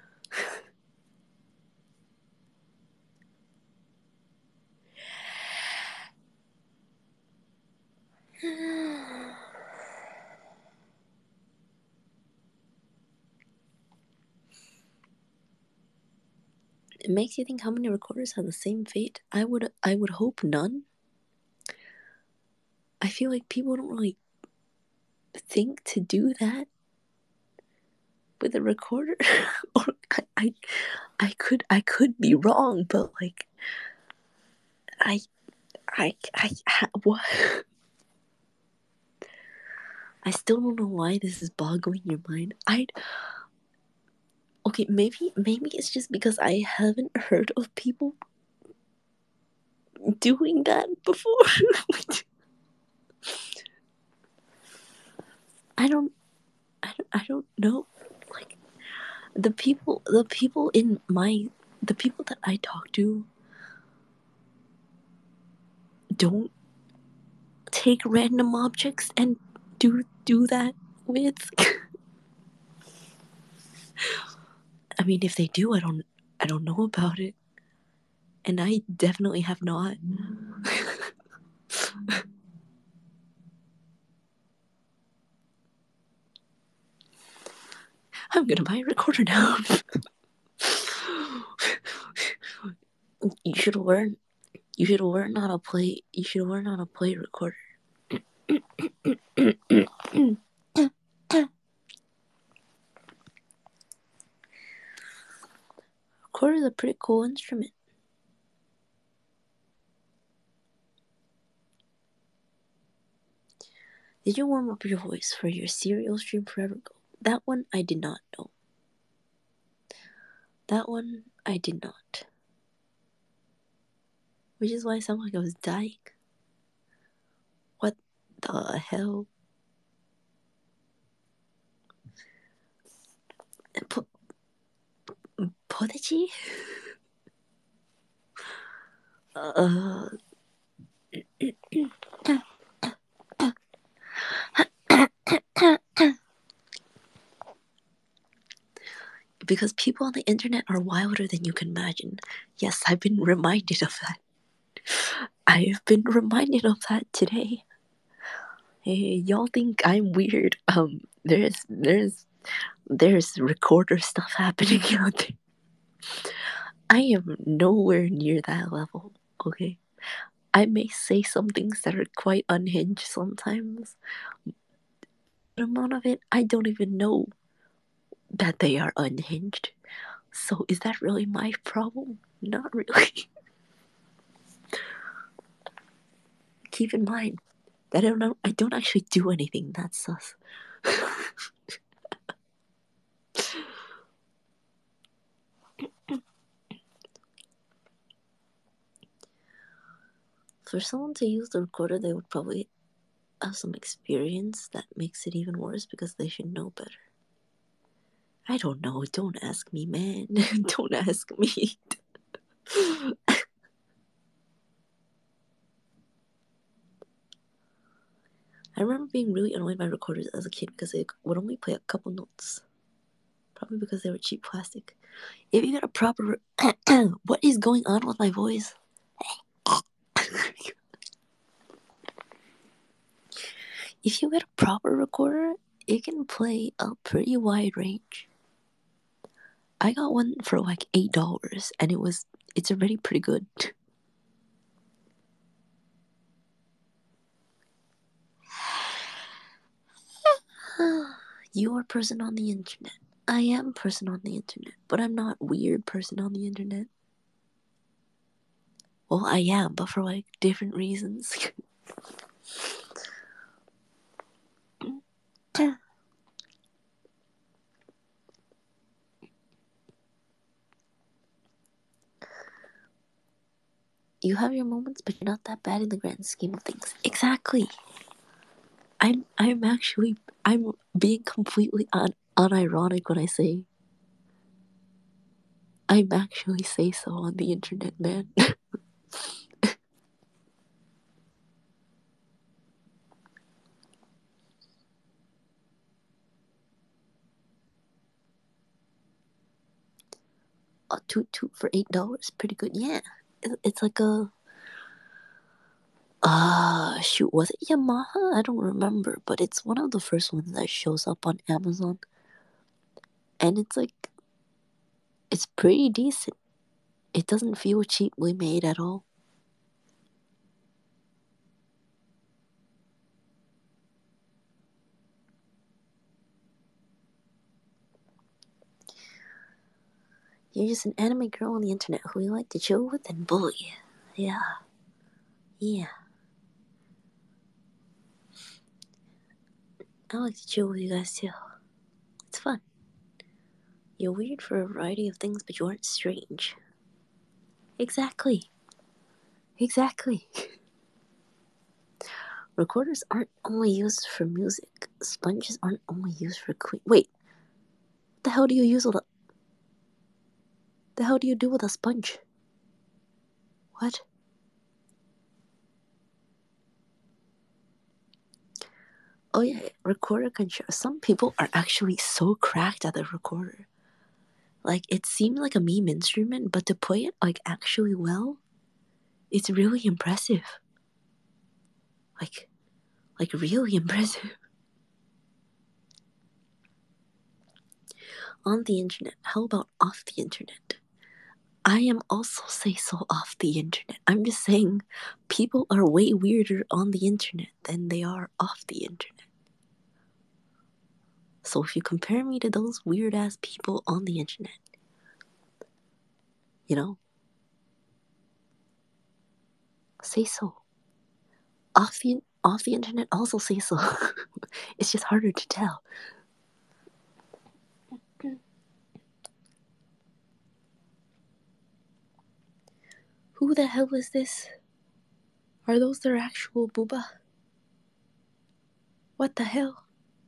It makes you think how many recorders have the same fate. I would hope none. I feel like people don't really think to do that with a recorder. Or I could be wrong, but what? I still don't know why this is boggling your mind. Okay, maybe it's just because I haven't heard of people doing that before. I don't know. Like the people that I talk to don't take random objects and do that with. I mean, if they do, I don't know about it, and I definitely have not. I'm gonna buy a recorder now. You should learn. You should learn how to play. You should learn how to play recorder. Recorder is a pretty cool instrument. Did you warm up your voice for your serial stream forever ago? That one I did not know. That one I did not. Which is why I sound like I was dying. What the hell? Prodigy? Because people on the internet are wilder than you can imagine. Yes, I've been reminded of that. I have been reminded of that today. Hey, y'all think I'm weird? There's recorder stuff happening out there. I am nowhere near that level. Okay, I may say some things that are quite unhinged sometimes. The amount of it, I don't even know that they are unhinged. So is that really my problem? Not really. Keep in mind that I don't actually do anything that's sus. For someone to use the recorder, they would probably have some experience that makes it even worse because they should know better. I don't know. Don't ask me, man. Don't ask me. I remember being really annoyed by recorders as a kid because they would only play a couple notes. Probably because they were cheap plastic. If you got a proper... What is going on with my voice? If you get a proper recorder, it can play a pretty wide range. I got one for like $8 and it's already pretty good. You are a person on the internet. I am a person on the internet, but I'm not weird person on the internet. Well, I am, but for like different reasons. You have your moments, but you're not that bad in the grand scheme of things. Exactly. I'm being completely unironic when I say I'm actually say so on the internet, man. A toot for $8, pretty good. Yeah, it's like a shoot, was it Yamaha? I don't remember, but it's one of the first ones that shows up on Amazon, and it's pretty decent. It doesn't feel cheaply made at all. You're just an anime girl on the internet who you like to chill with and bully. Yeah. I like to chill with you guys too. It's fun. You're weird for a variety of things, but you aren't strange. Exactly. Exactly. Recorders aren't only used for music. Sponges aren't only used for Wait, what the hell do you use with a... The hell do you do with a sponge? What? Oh yeah, recorder control. Some people are actually so cracked at the recorder. Like, it seems like a meme instrument, but to play it, like, actually well, it's really impressive. Like really impressive. On the internet. How about off the internet? I am also say so off the internet. I'm just saying people are way weirder on the internet than they are off the internet. So if you compare me to those weird ass people on the internet, you know, say so. Off the internet also say so. It's just harder to tell. Who the hell is this? Are those their actual booba? What the hell?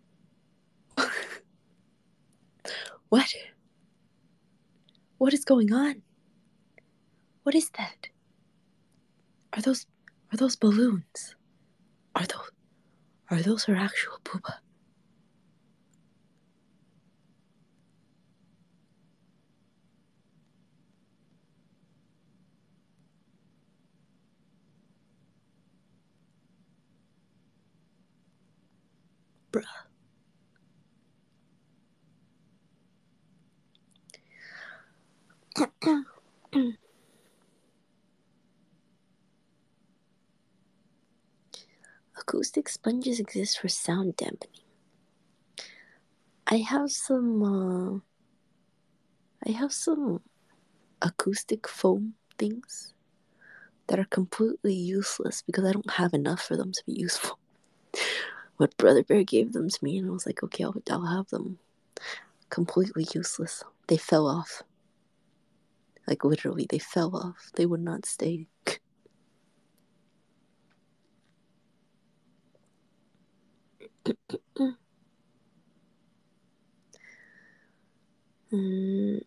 What? What is going on? What is that? Are those balloons? Are those her actual booba? Bruh. Acoustic sponges exist for sound dampening. I have some acoustic foam things that are completely useless because I don't have enough for them to be useful. But Brother Bear gave them to me and I was like, okay, I'll have them. Completely useless. They fell off. Like literally, they fell off. They would not stay. Mm,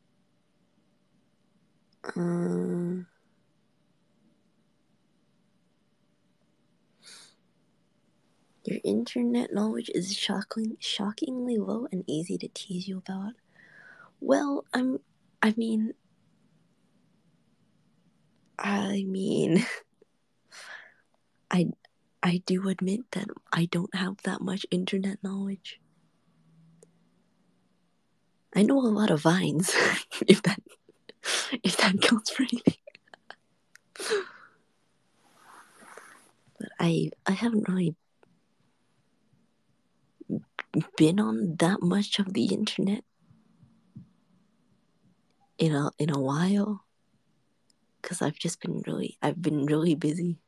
your internet knowledge is shockingly low and easy to tease you about. Well, I mean, I I do admit that I don't have that much internet knowledge. I know a lot of vines, if that counts for anything. But I haven't really been on that much of the internet in a while, because I've been really busy.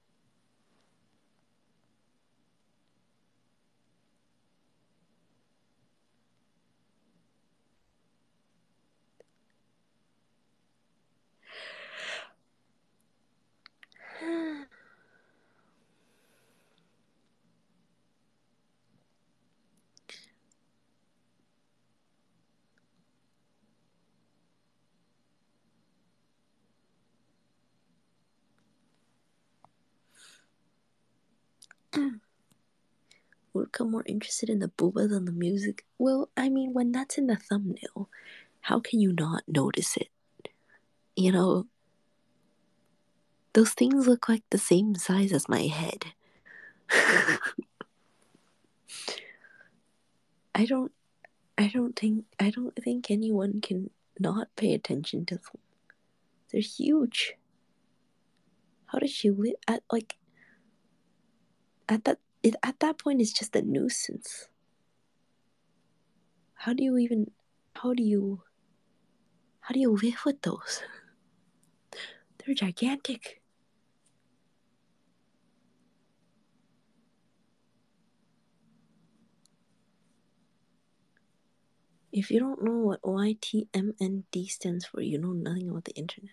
Would become more interested in the booba than the music. Well, I mean, when that's in the thumbnail, how can you not notice it? You know, those things look like the same size as my head. I don't I don't think anyone can not pay attention to them. They're huge. How does she live at like at that point it's just a nuisance. How do you even how do you live with those? They're gigantic. If you don't know what YTMND stands for, you know nothing about the internet.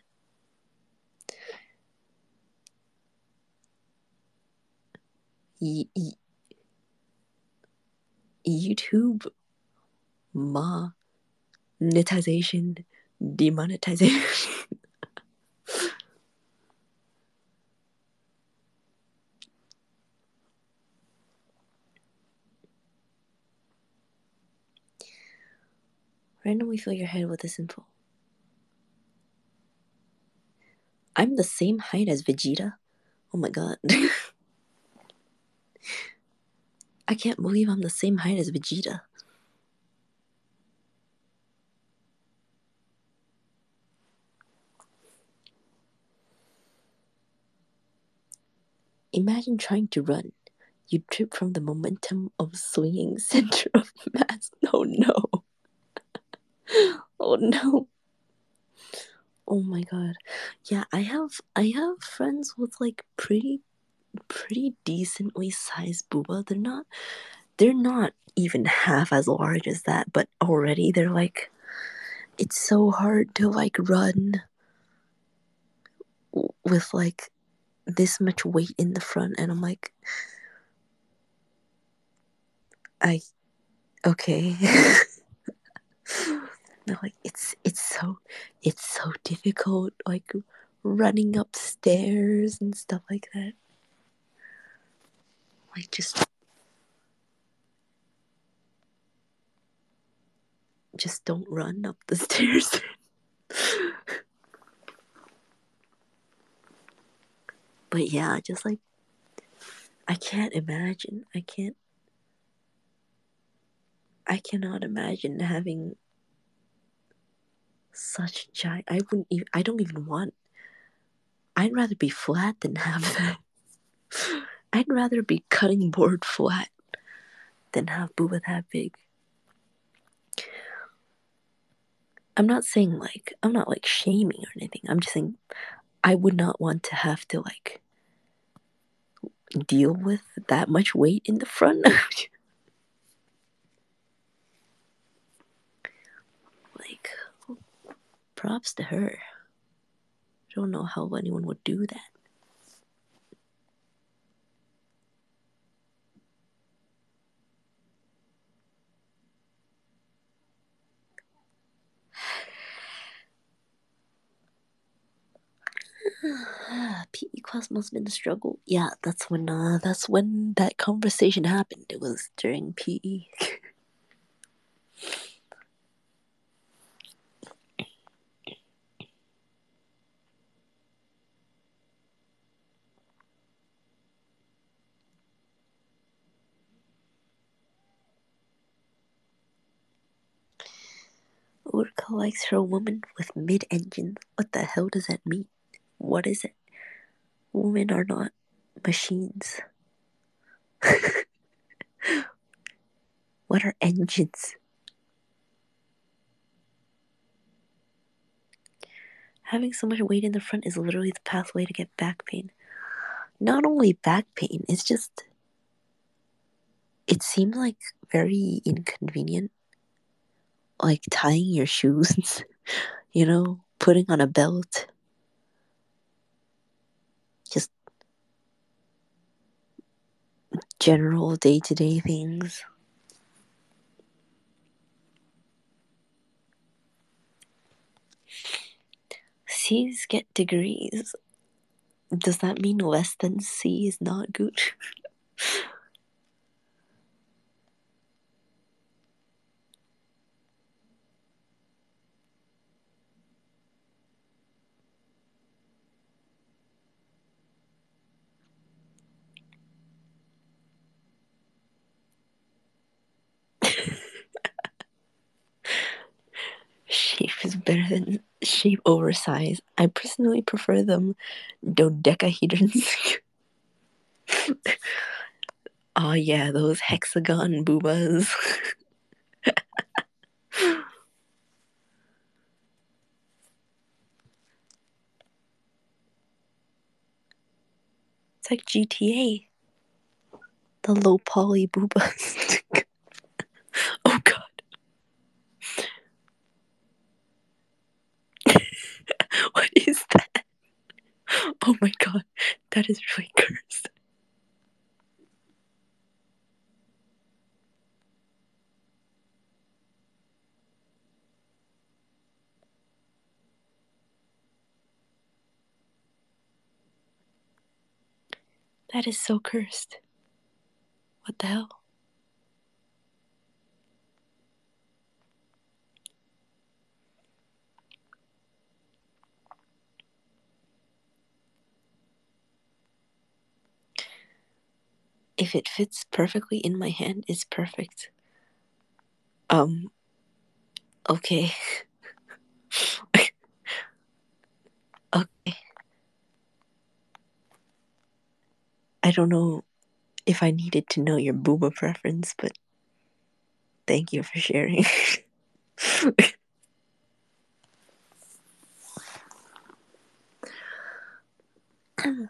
YouTube monetization, demonetization. Randomly fill your head with this info. I'm the same height as Vegeta. Oh my god. I can't believe I'm the same height as Vegeta. Imagine trying to run. You trip from the momentum of swinging center of mass. Oh no. Oh no. Oh my god. Yeah, I have friends with like pretty decently sized booba. They're not even half as large as that, but already they're like, it's so hard to like run with like this much weight in the front, and I'm like, okay. No, like it's so difficult, like running upstairs and stuff like that. Like just don't run up the stairs. But yeah, just like I can't imagine. I cannot imagine having such giant. I wouldn't even. I don't even want. I'd rather be flat than have that. I'd rather be cutting board flat than have booba that big. I'm not like shaming or anything. I'm just saying I would not want to have to like deal with that much weight in the front. Like, props to her. I don't know how anyone would do that. PE class must have been a struggle. Yeah, that's when that conversation happened. It was during PE. Urka likes her woman with mid-engine. What the hell does that mean? What is it? Women are not machines. What are engines? Having so much weight in the front is literally the pathway to get back pain. Not only back pain, it's just. It seems like very inconvenient. Like tying your shoes, putting on a belt. Just general day to day things. C's get degrees. Does that mean less than C is not good? Shape is better than shape oversize. I personally prefer them dodecahedrons. Oh yeah, those hexagon boobas. It's like GTA. The low poly boobas. Oh god. That is really cursed. That is so cursed. What the hell? If it fits perfectly in my hand, it's perfect. Okay. Okay. I don't know if I needed to know your booba preference, but thank you for sharing. You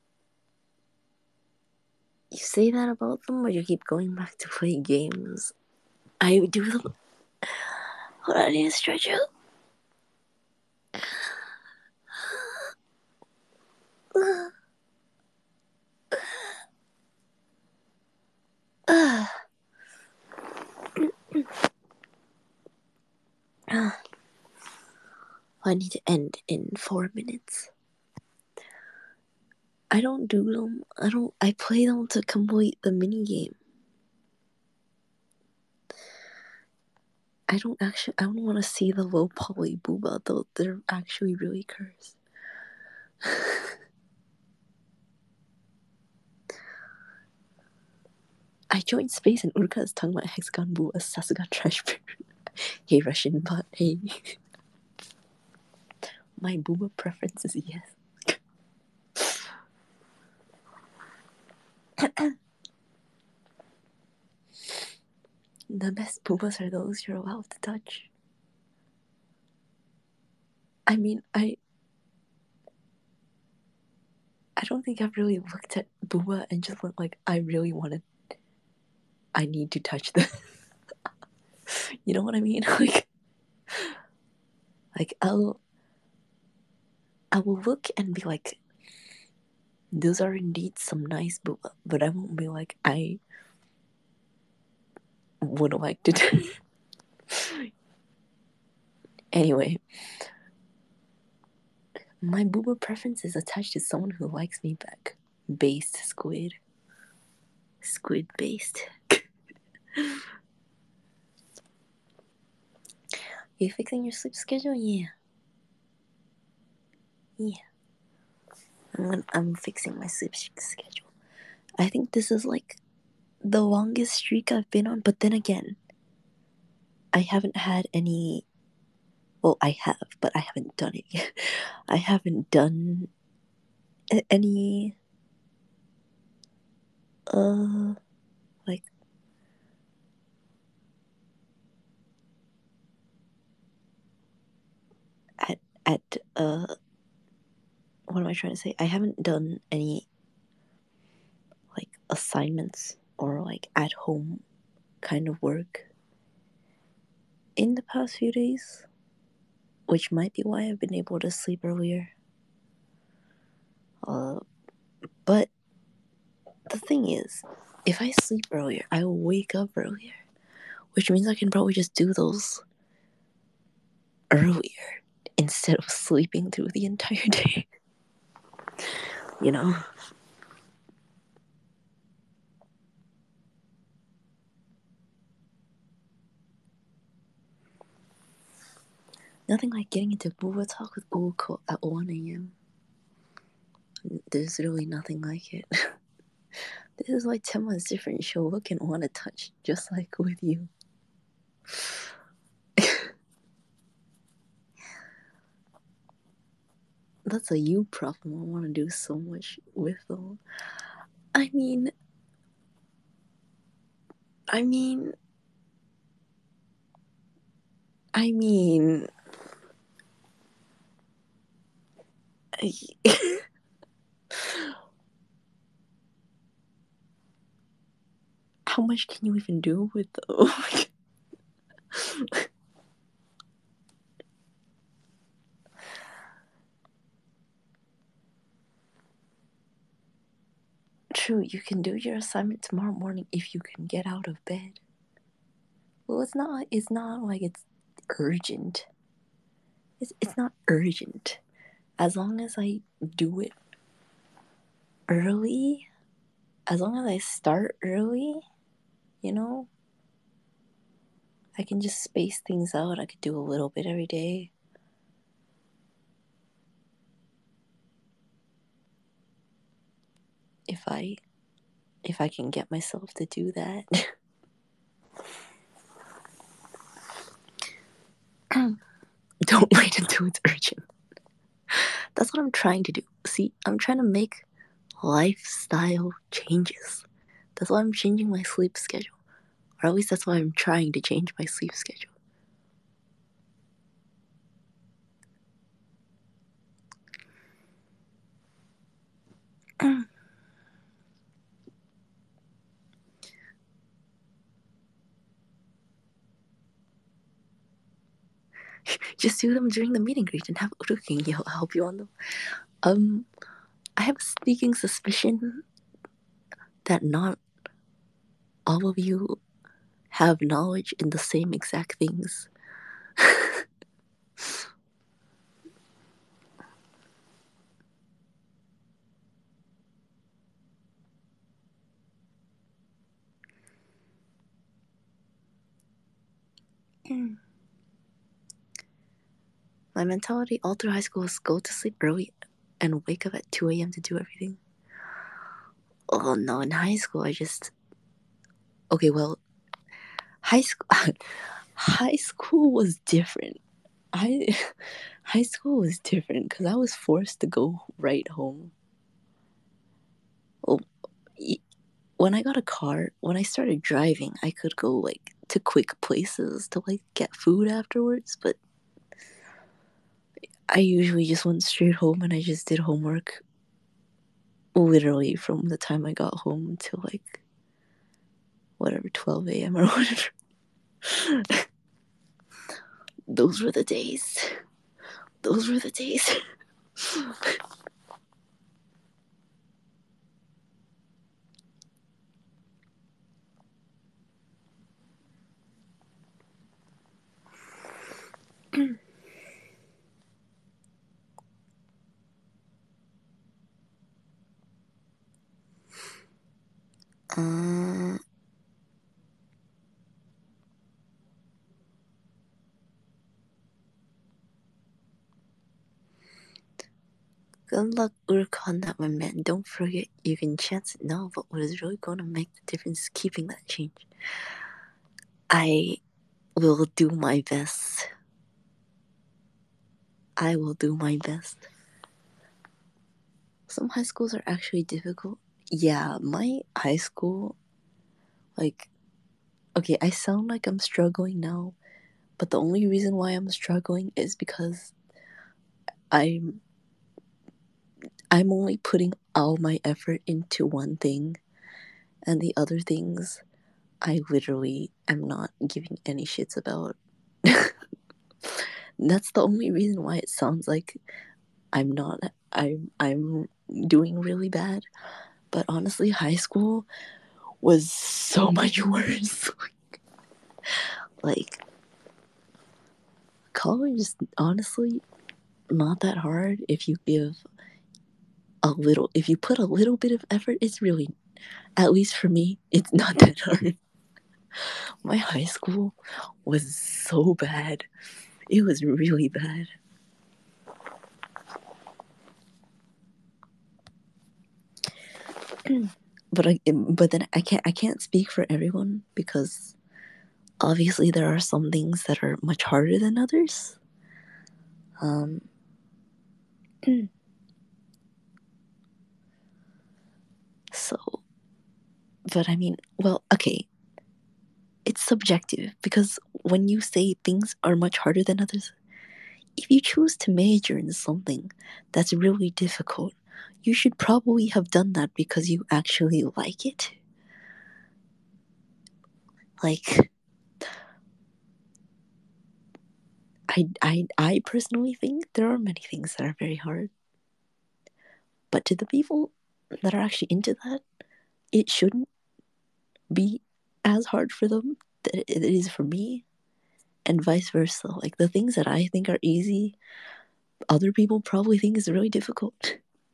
say that about them, but you keep going back to play games. I do them. Hold on, I need to stretch out. I need to end in 4 minutes. I don't do them. I play them to complete the mini game. I don't want to see the low poly booba, though they're actually really cursed. I joined space and Urka is talking about hexagon booba, Sasuga trash. Hey, Russian bot, hey. My booba preference is yes. The best boobas are those you're allowed to touch. I mean, I don't think I've really looked at booba and just went like, I need to touch this. You know what I mean? Like I will look and be like, those are indeed some nice booba, but I won't be like, I would like to do. Anyway, my booba preference is attached to someone who likes me back. Based squid. Squid based. You fixing your sleep schedule? Yeah. I'm fixing my sleep schedule. I think this is like the longest streak I've been on, but then again, I haven't had any. Well, I have, but I haven't done it yet. I haven't done any. Like at what am I trying to say? I haven't done any like assignments or like at home kind of work in the past few days, which might be why I've been able to sleep earlier. But the thing is, if I sleep earlier, I will wake up earlier, which means I can probably just do those earlier instead of sleeping through the entire day. You know? Nothing like getting into booba talk with Uko at 1 a.m. There's really nothing like it. This is why Temma's different. She'll look and want to touch, just like with you. That's a you problem. I want to do so much with them. I mean, how much can you even do with them? you can do your assignment tomorrow morning if you can get out of bed. Well, it's not like it's urgent. It's not urgent. As long as I do it early, as long as I start early, you know, I can just space things out. I could do a little bit every day. If I can get myself to do that. Don't wait until it's urgent. That's what I'm trying to do. See, I'm trying to make lifestyle changes. That's why I'm changing my sleep schedule. Or at least that's why I'm trying to change my sleep schedule. Just do them during the meet and greet and have Uruking help you on them. I have a sneaking suspicion that not all of you have knowledge in the same exact things. My mentality all through high school was go to sleep early and wake up at 2 a.m. to do everything. Oh no, in high school I just... Okay, well, high school was different. High school was different because I was forced to go right home. Well, when I got a car, when I started driving, I could go like to quick places to like get food afterwards, but I usually just went straight home and I just did homework literally from the time I got home till like whatever 12 a.m. or whatever. Those were the days. Those were the days. Good luck, Uruk, on that one, man. Don't forget you can chance it now, but what is really going to make the difference is keeping that change. I will do my best. I will do my best. Some high schools are actually difficult. Yeah, my high school, like, okay, I sound like I'm struggling now, but the only reason why I'm struggling is because I'm only putting all my effort into one thing, and the other things I literally am not giving any shits about. That's the only reason why it sounds like I'm doing really bad. But honestly, high school was so much worse. Like, college is honestly not that hard if you put a little bit of effort. It's really, at least for me, it's not that hard. My high school was so bad. It was really bad. But then I can't speak for everyone because obviously there are some things that are much harder than others. So, but I mean, well, okay, it's subjective because when you say things are much harder than others, if you choose to major in something that's really difficult, you should probably have done that because you actually like it. Like, I personally think there are many things that are very hard. But to the people that are actually into that, it shouldn't be as hard for them that it is for me, and vice versa. Like the things that I think are easy, other people probably think is really difficult.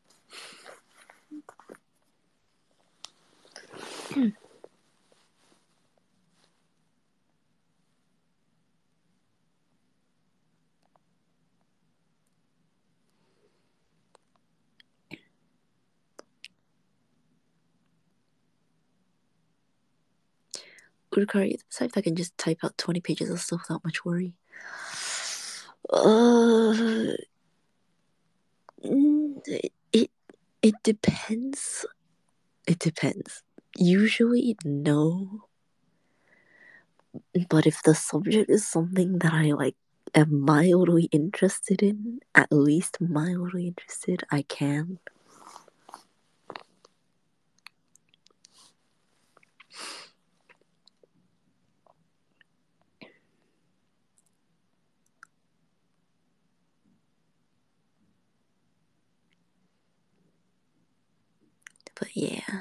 Urukari, the I can just type out 20 pages of stuff without much worry. It it depends. It depends. Usually, no. But if the subject is something that I like am mildly interested in, at least mildly interested, I can. But yeah.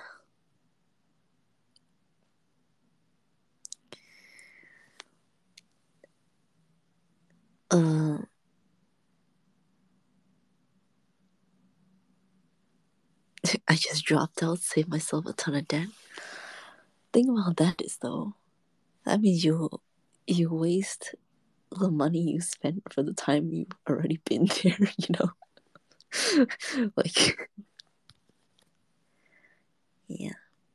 I just dropped out, saved myself a ton of debt. Thing about that is though, that means you waste the money you spent for the time you've already been there, you know? Like, yeah.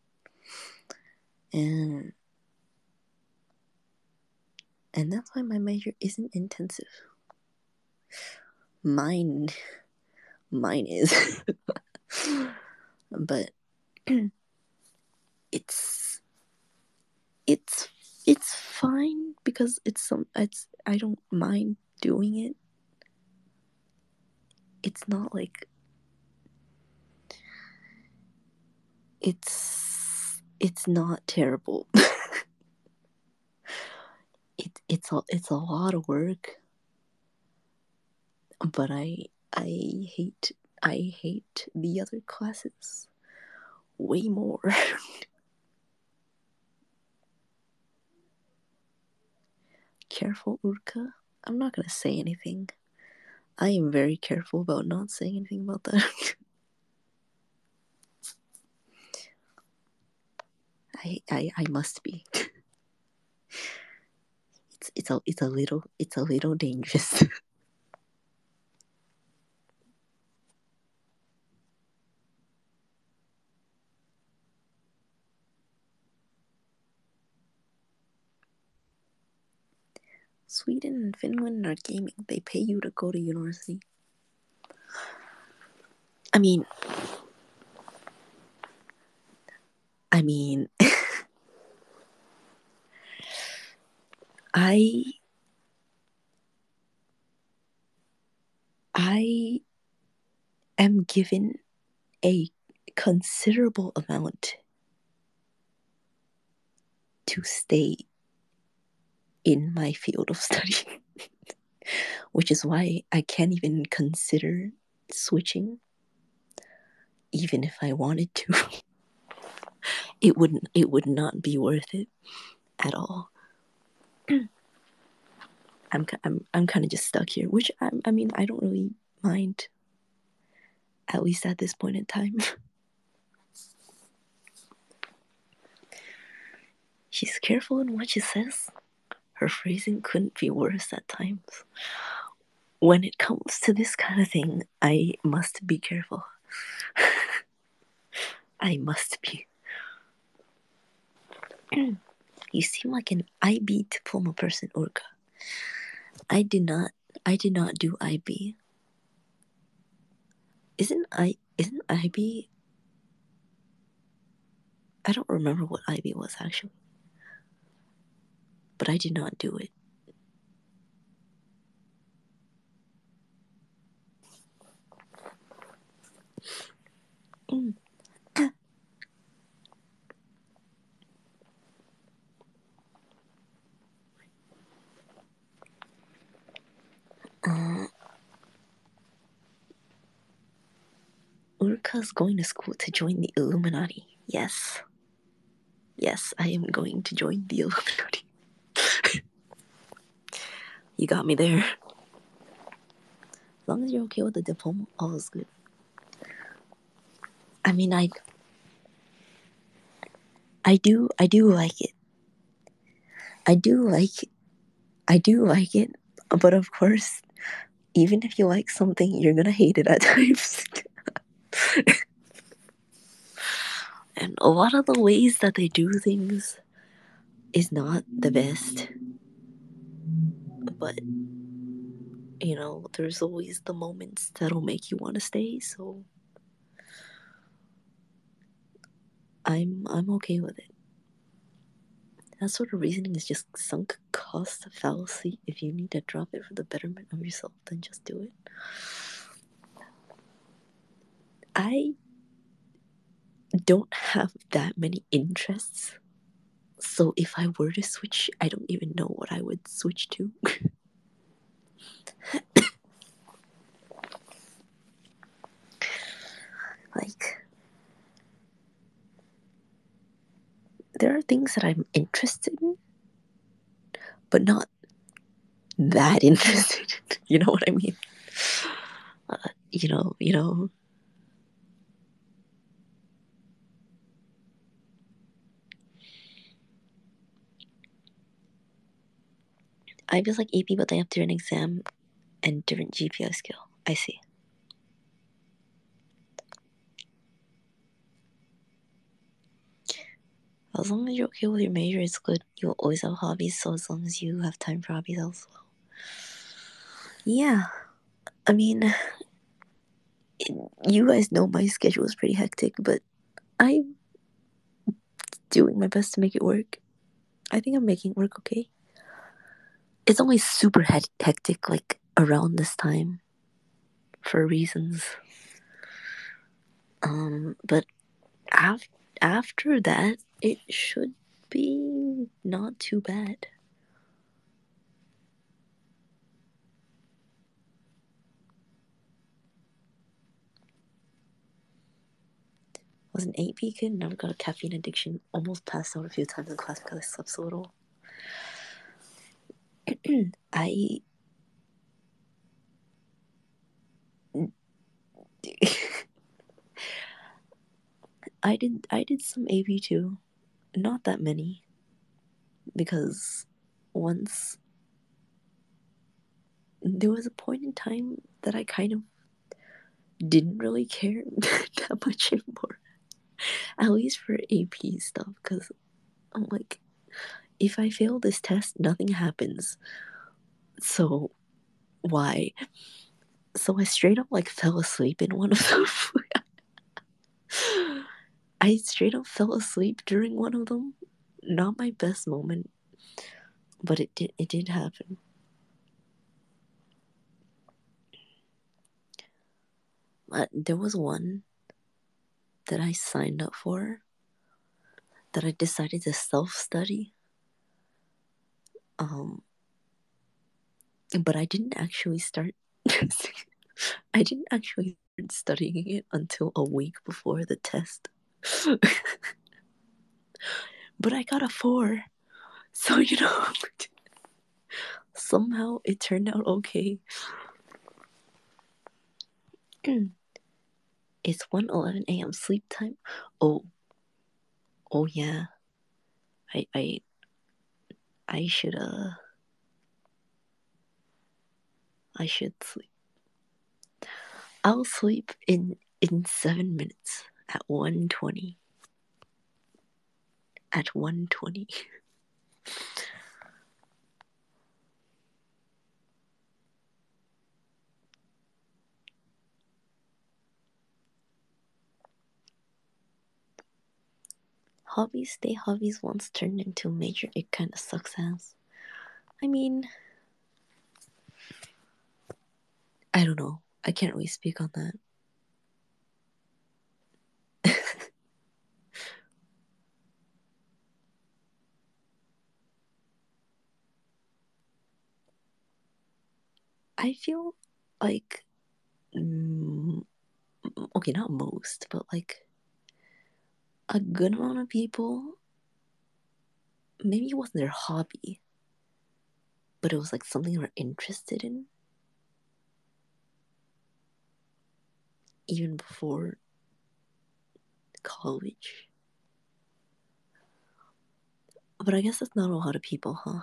And that's why my major isn't intensive. Mine is. But it's it's fine because it's I don't mind doing it. It's not like it's not terrible. It's a lot of work, but I hate the other classes way more. Careful, Urka. I'm not gonna say anything. I am very careful about not saying anything about that. I must be. It's a little dangerous. Sweden and Finland are gaming. They pay you to go to university. I mean, I am given a considerable amount to stay in my field of study, which is why I can't even consider switching, even if I wanted to. It would not be worth it at all. I'm kind of just stuck here, which I mean I don't really mind, at least at this point in time. She's careful in what she says. Her phrasing couldn't be worse at times. When it comes to this kind of thing, I must be careful. I must be. You seem like an IB diploma person, Urka. I did not do IB. Isn't IB? I don't remember what IB was actually, but I did not do it. Urka's going to school to join the Illuminati. Yes. Yes, I am going to join the Illuminati. You got me there. As long as you're okay with the diploma, all is good. I mean, I do like it. I do like it. I do like it. But of course, even if you like something, you're gonna hate it at times. And a lot of the ways that they do things is not the best. But you know, there's always the moments that'll make you want to stay. So I'm okay with it. That sort of reasoning is just sunk cost fallacy. If you need to drop it for the betterment of yourself, then just do it. I don't have that many interests. So if I were to switch, I don't even know what I would switch to. Like, there are things that I'm interested in, but not that interested. You know what I mean? You know. I feel like AP, but they have different exam and different GPA skill. I see. As long as you're okay with your major, it's good. You'll always have hobbies, so as long as you have time for hobbies as well. Yeah, I mean, you guys know my schedule is pretty hectic, but I'm doing my best to make it work. I think I'm making it work okay. It's always super hectic, like around this time, for reasons. But after that, it should be not too bad. Was an AP kid, never got a caffeine addiction, almost passed out a few times in class because I slept so little. I I did some AP too. Not that many. Because once there was a point in time that I kind of didn't really care that much anymore. At least for AP stuff, because I'm like, if I fail this test, nothing happens. So why? So I straight up like fell asleep in one of them. I straight up fell asleep during one of them. Not my best moment, but it did happen. But there was one that I signed up for that I decided to self study. Um, but I didn't actually start. I didn't actually start studying it until a week before the test. But I got a 4, so somehow it turned out okay. It's 1:11 a.m. sleep time. Oh, oh yeah. I I I should I should sleep. I'll sleep in 7 minutes at 1:20. At 1:20. Hobbies stay hobbies once turned into major. It kind of sucks ass. I mean, I don't know. I can't really speak on that. I feel like, mm, okay, not most, but like a good amount of people maybe it wasn't their hobby, but it was like something they were interested in even before college. But I guess that's not a lot of people, huh?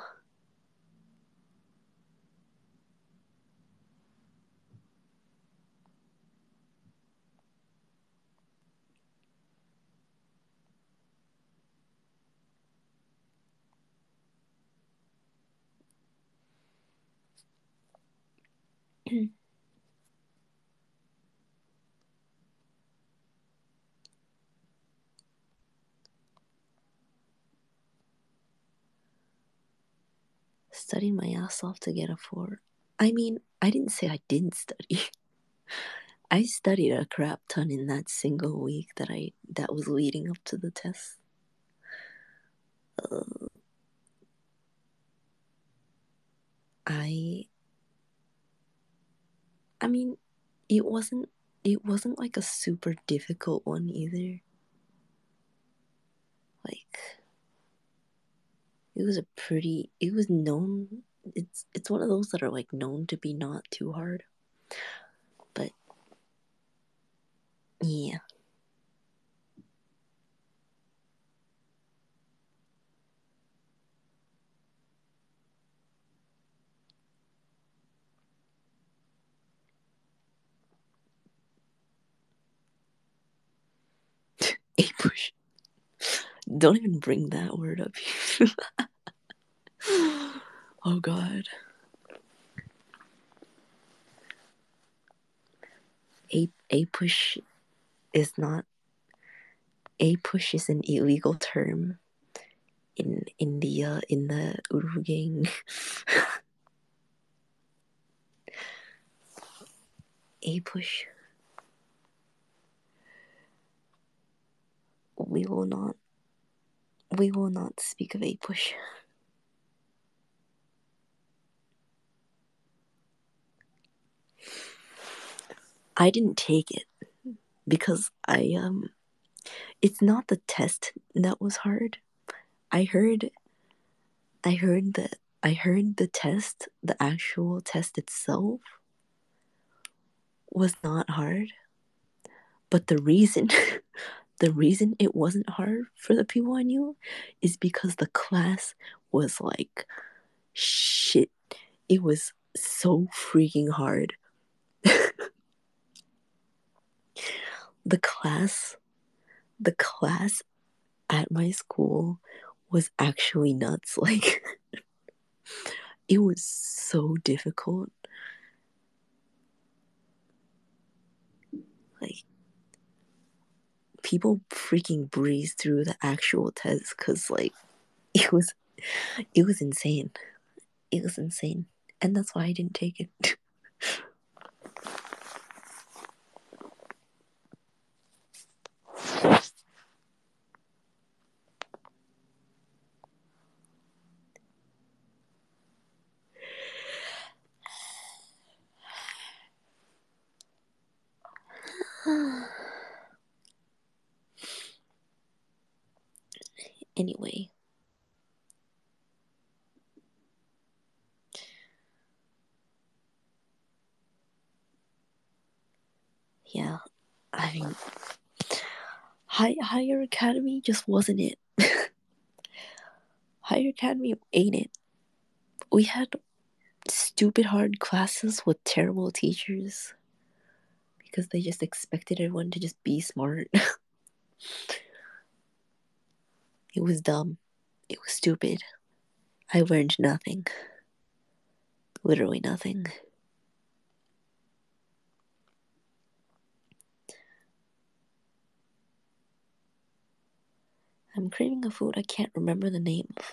Studied my ass off to get a 4. I mean, I didn't say I didn't study. I studied a crap ton in that single week that was leading up to the test. I I mean, it wasn't like a super difficult one either. Like it was known, it's one of those that are like known to be not too hard. But yeah. A push. Don't even bring that word up here. Oh god. A push is not A push is an illegal term in India in the Uru gang. A push. We will not speak of a push. I didn't take it because it's not the test that was hard. I heard the test, the actual test itself was not hard. But the reason the reason it wasn't hard for the people I knew is because the class was like shit. It was so freaking hard. the class the class at my school was actually nuts. Like it was so difficult. Like people freaking breezed through the actual test because like it was it was insane. It was insane. And that's why I didn't take it. Anyway. Yeah. I mean higher academy just wasn't it. Higher academy ain't it. We had stupid hard classes with terrible teachers because they just expected everyone to just be smart. It was dumb. It was stupid. I learned nothing. Literally nothing. I'm craving a food I can't remember the name of.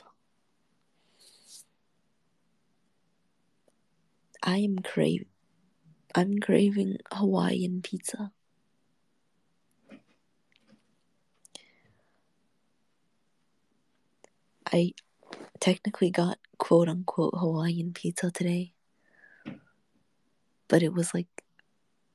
I'm craving Hawaiian pizza. I technically got quote unquote Hawaiian pizza today, but it was like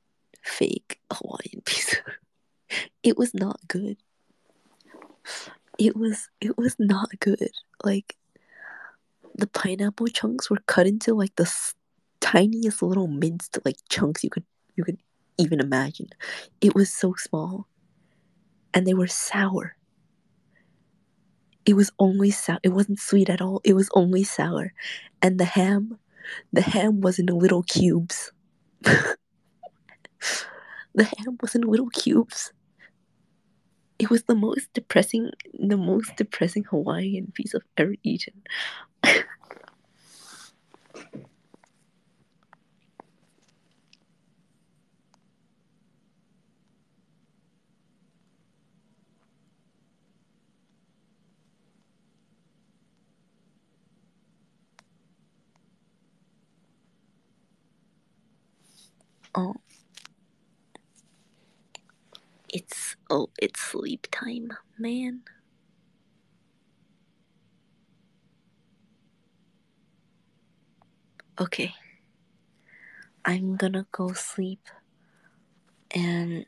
fake Hawaiian pizza. It was not good. it was not good. Like the pineapple chunks were cut into like the tiniest little minced like chunks you could even imagine. It was so small, and they were sour. It was only sour. It wasn't sweet at all. It was only sour, and the ham was in little cubes. The ham was in little cubes. It was the most depressing Hawaiian piece I've ever eaten. Oh, it's sleep time, man. Okay, I'm gonna go sleep, and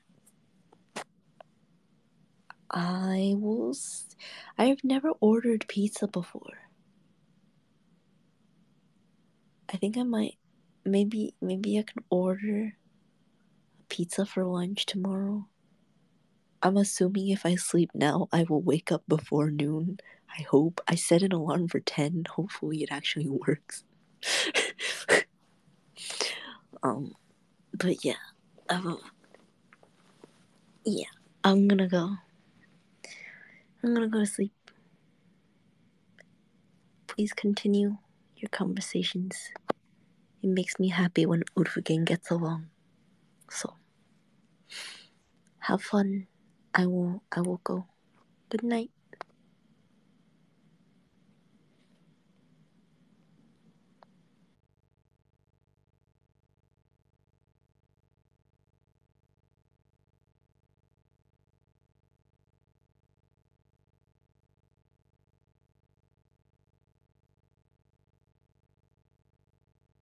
I will. I've never ordered pizza before. I think I might. Maybe I can order pizza for lunch tomorrow. I'm assuming if I sleep now, I will wake up before noon. I hope. I set an alarm for 10. Hopefully, it actually works. um, but yeah, um, yeah, I'm gonna go. I'm gonna go to sleep. Please continue your conversations. It makes me happy when Urfugen gets along. So, have fun. I will go. Good night.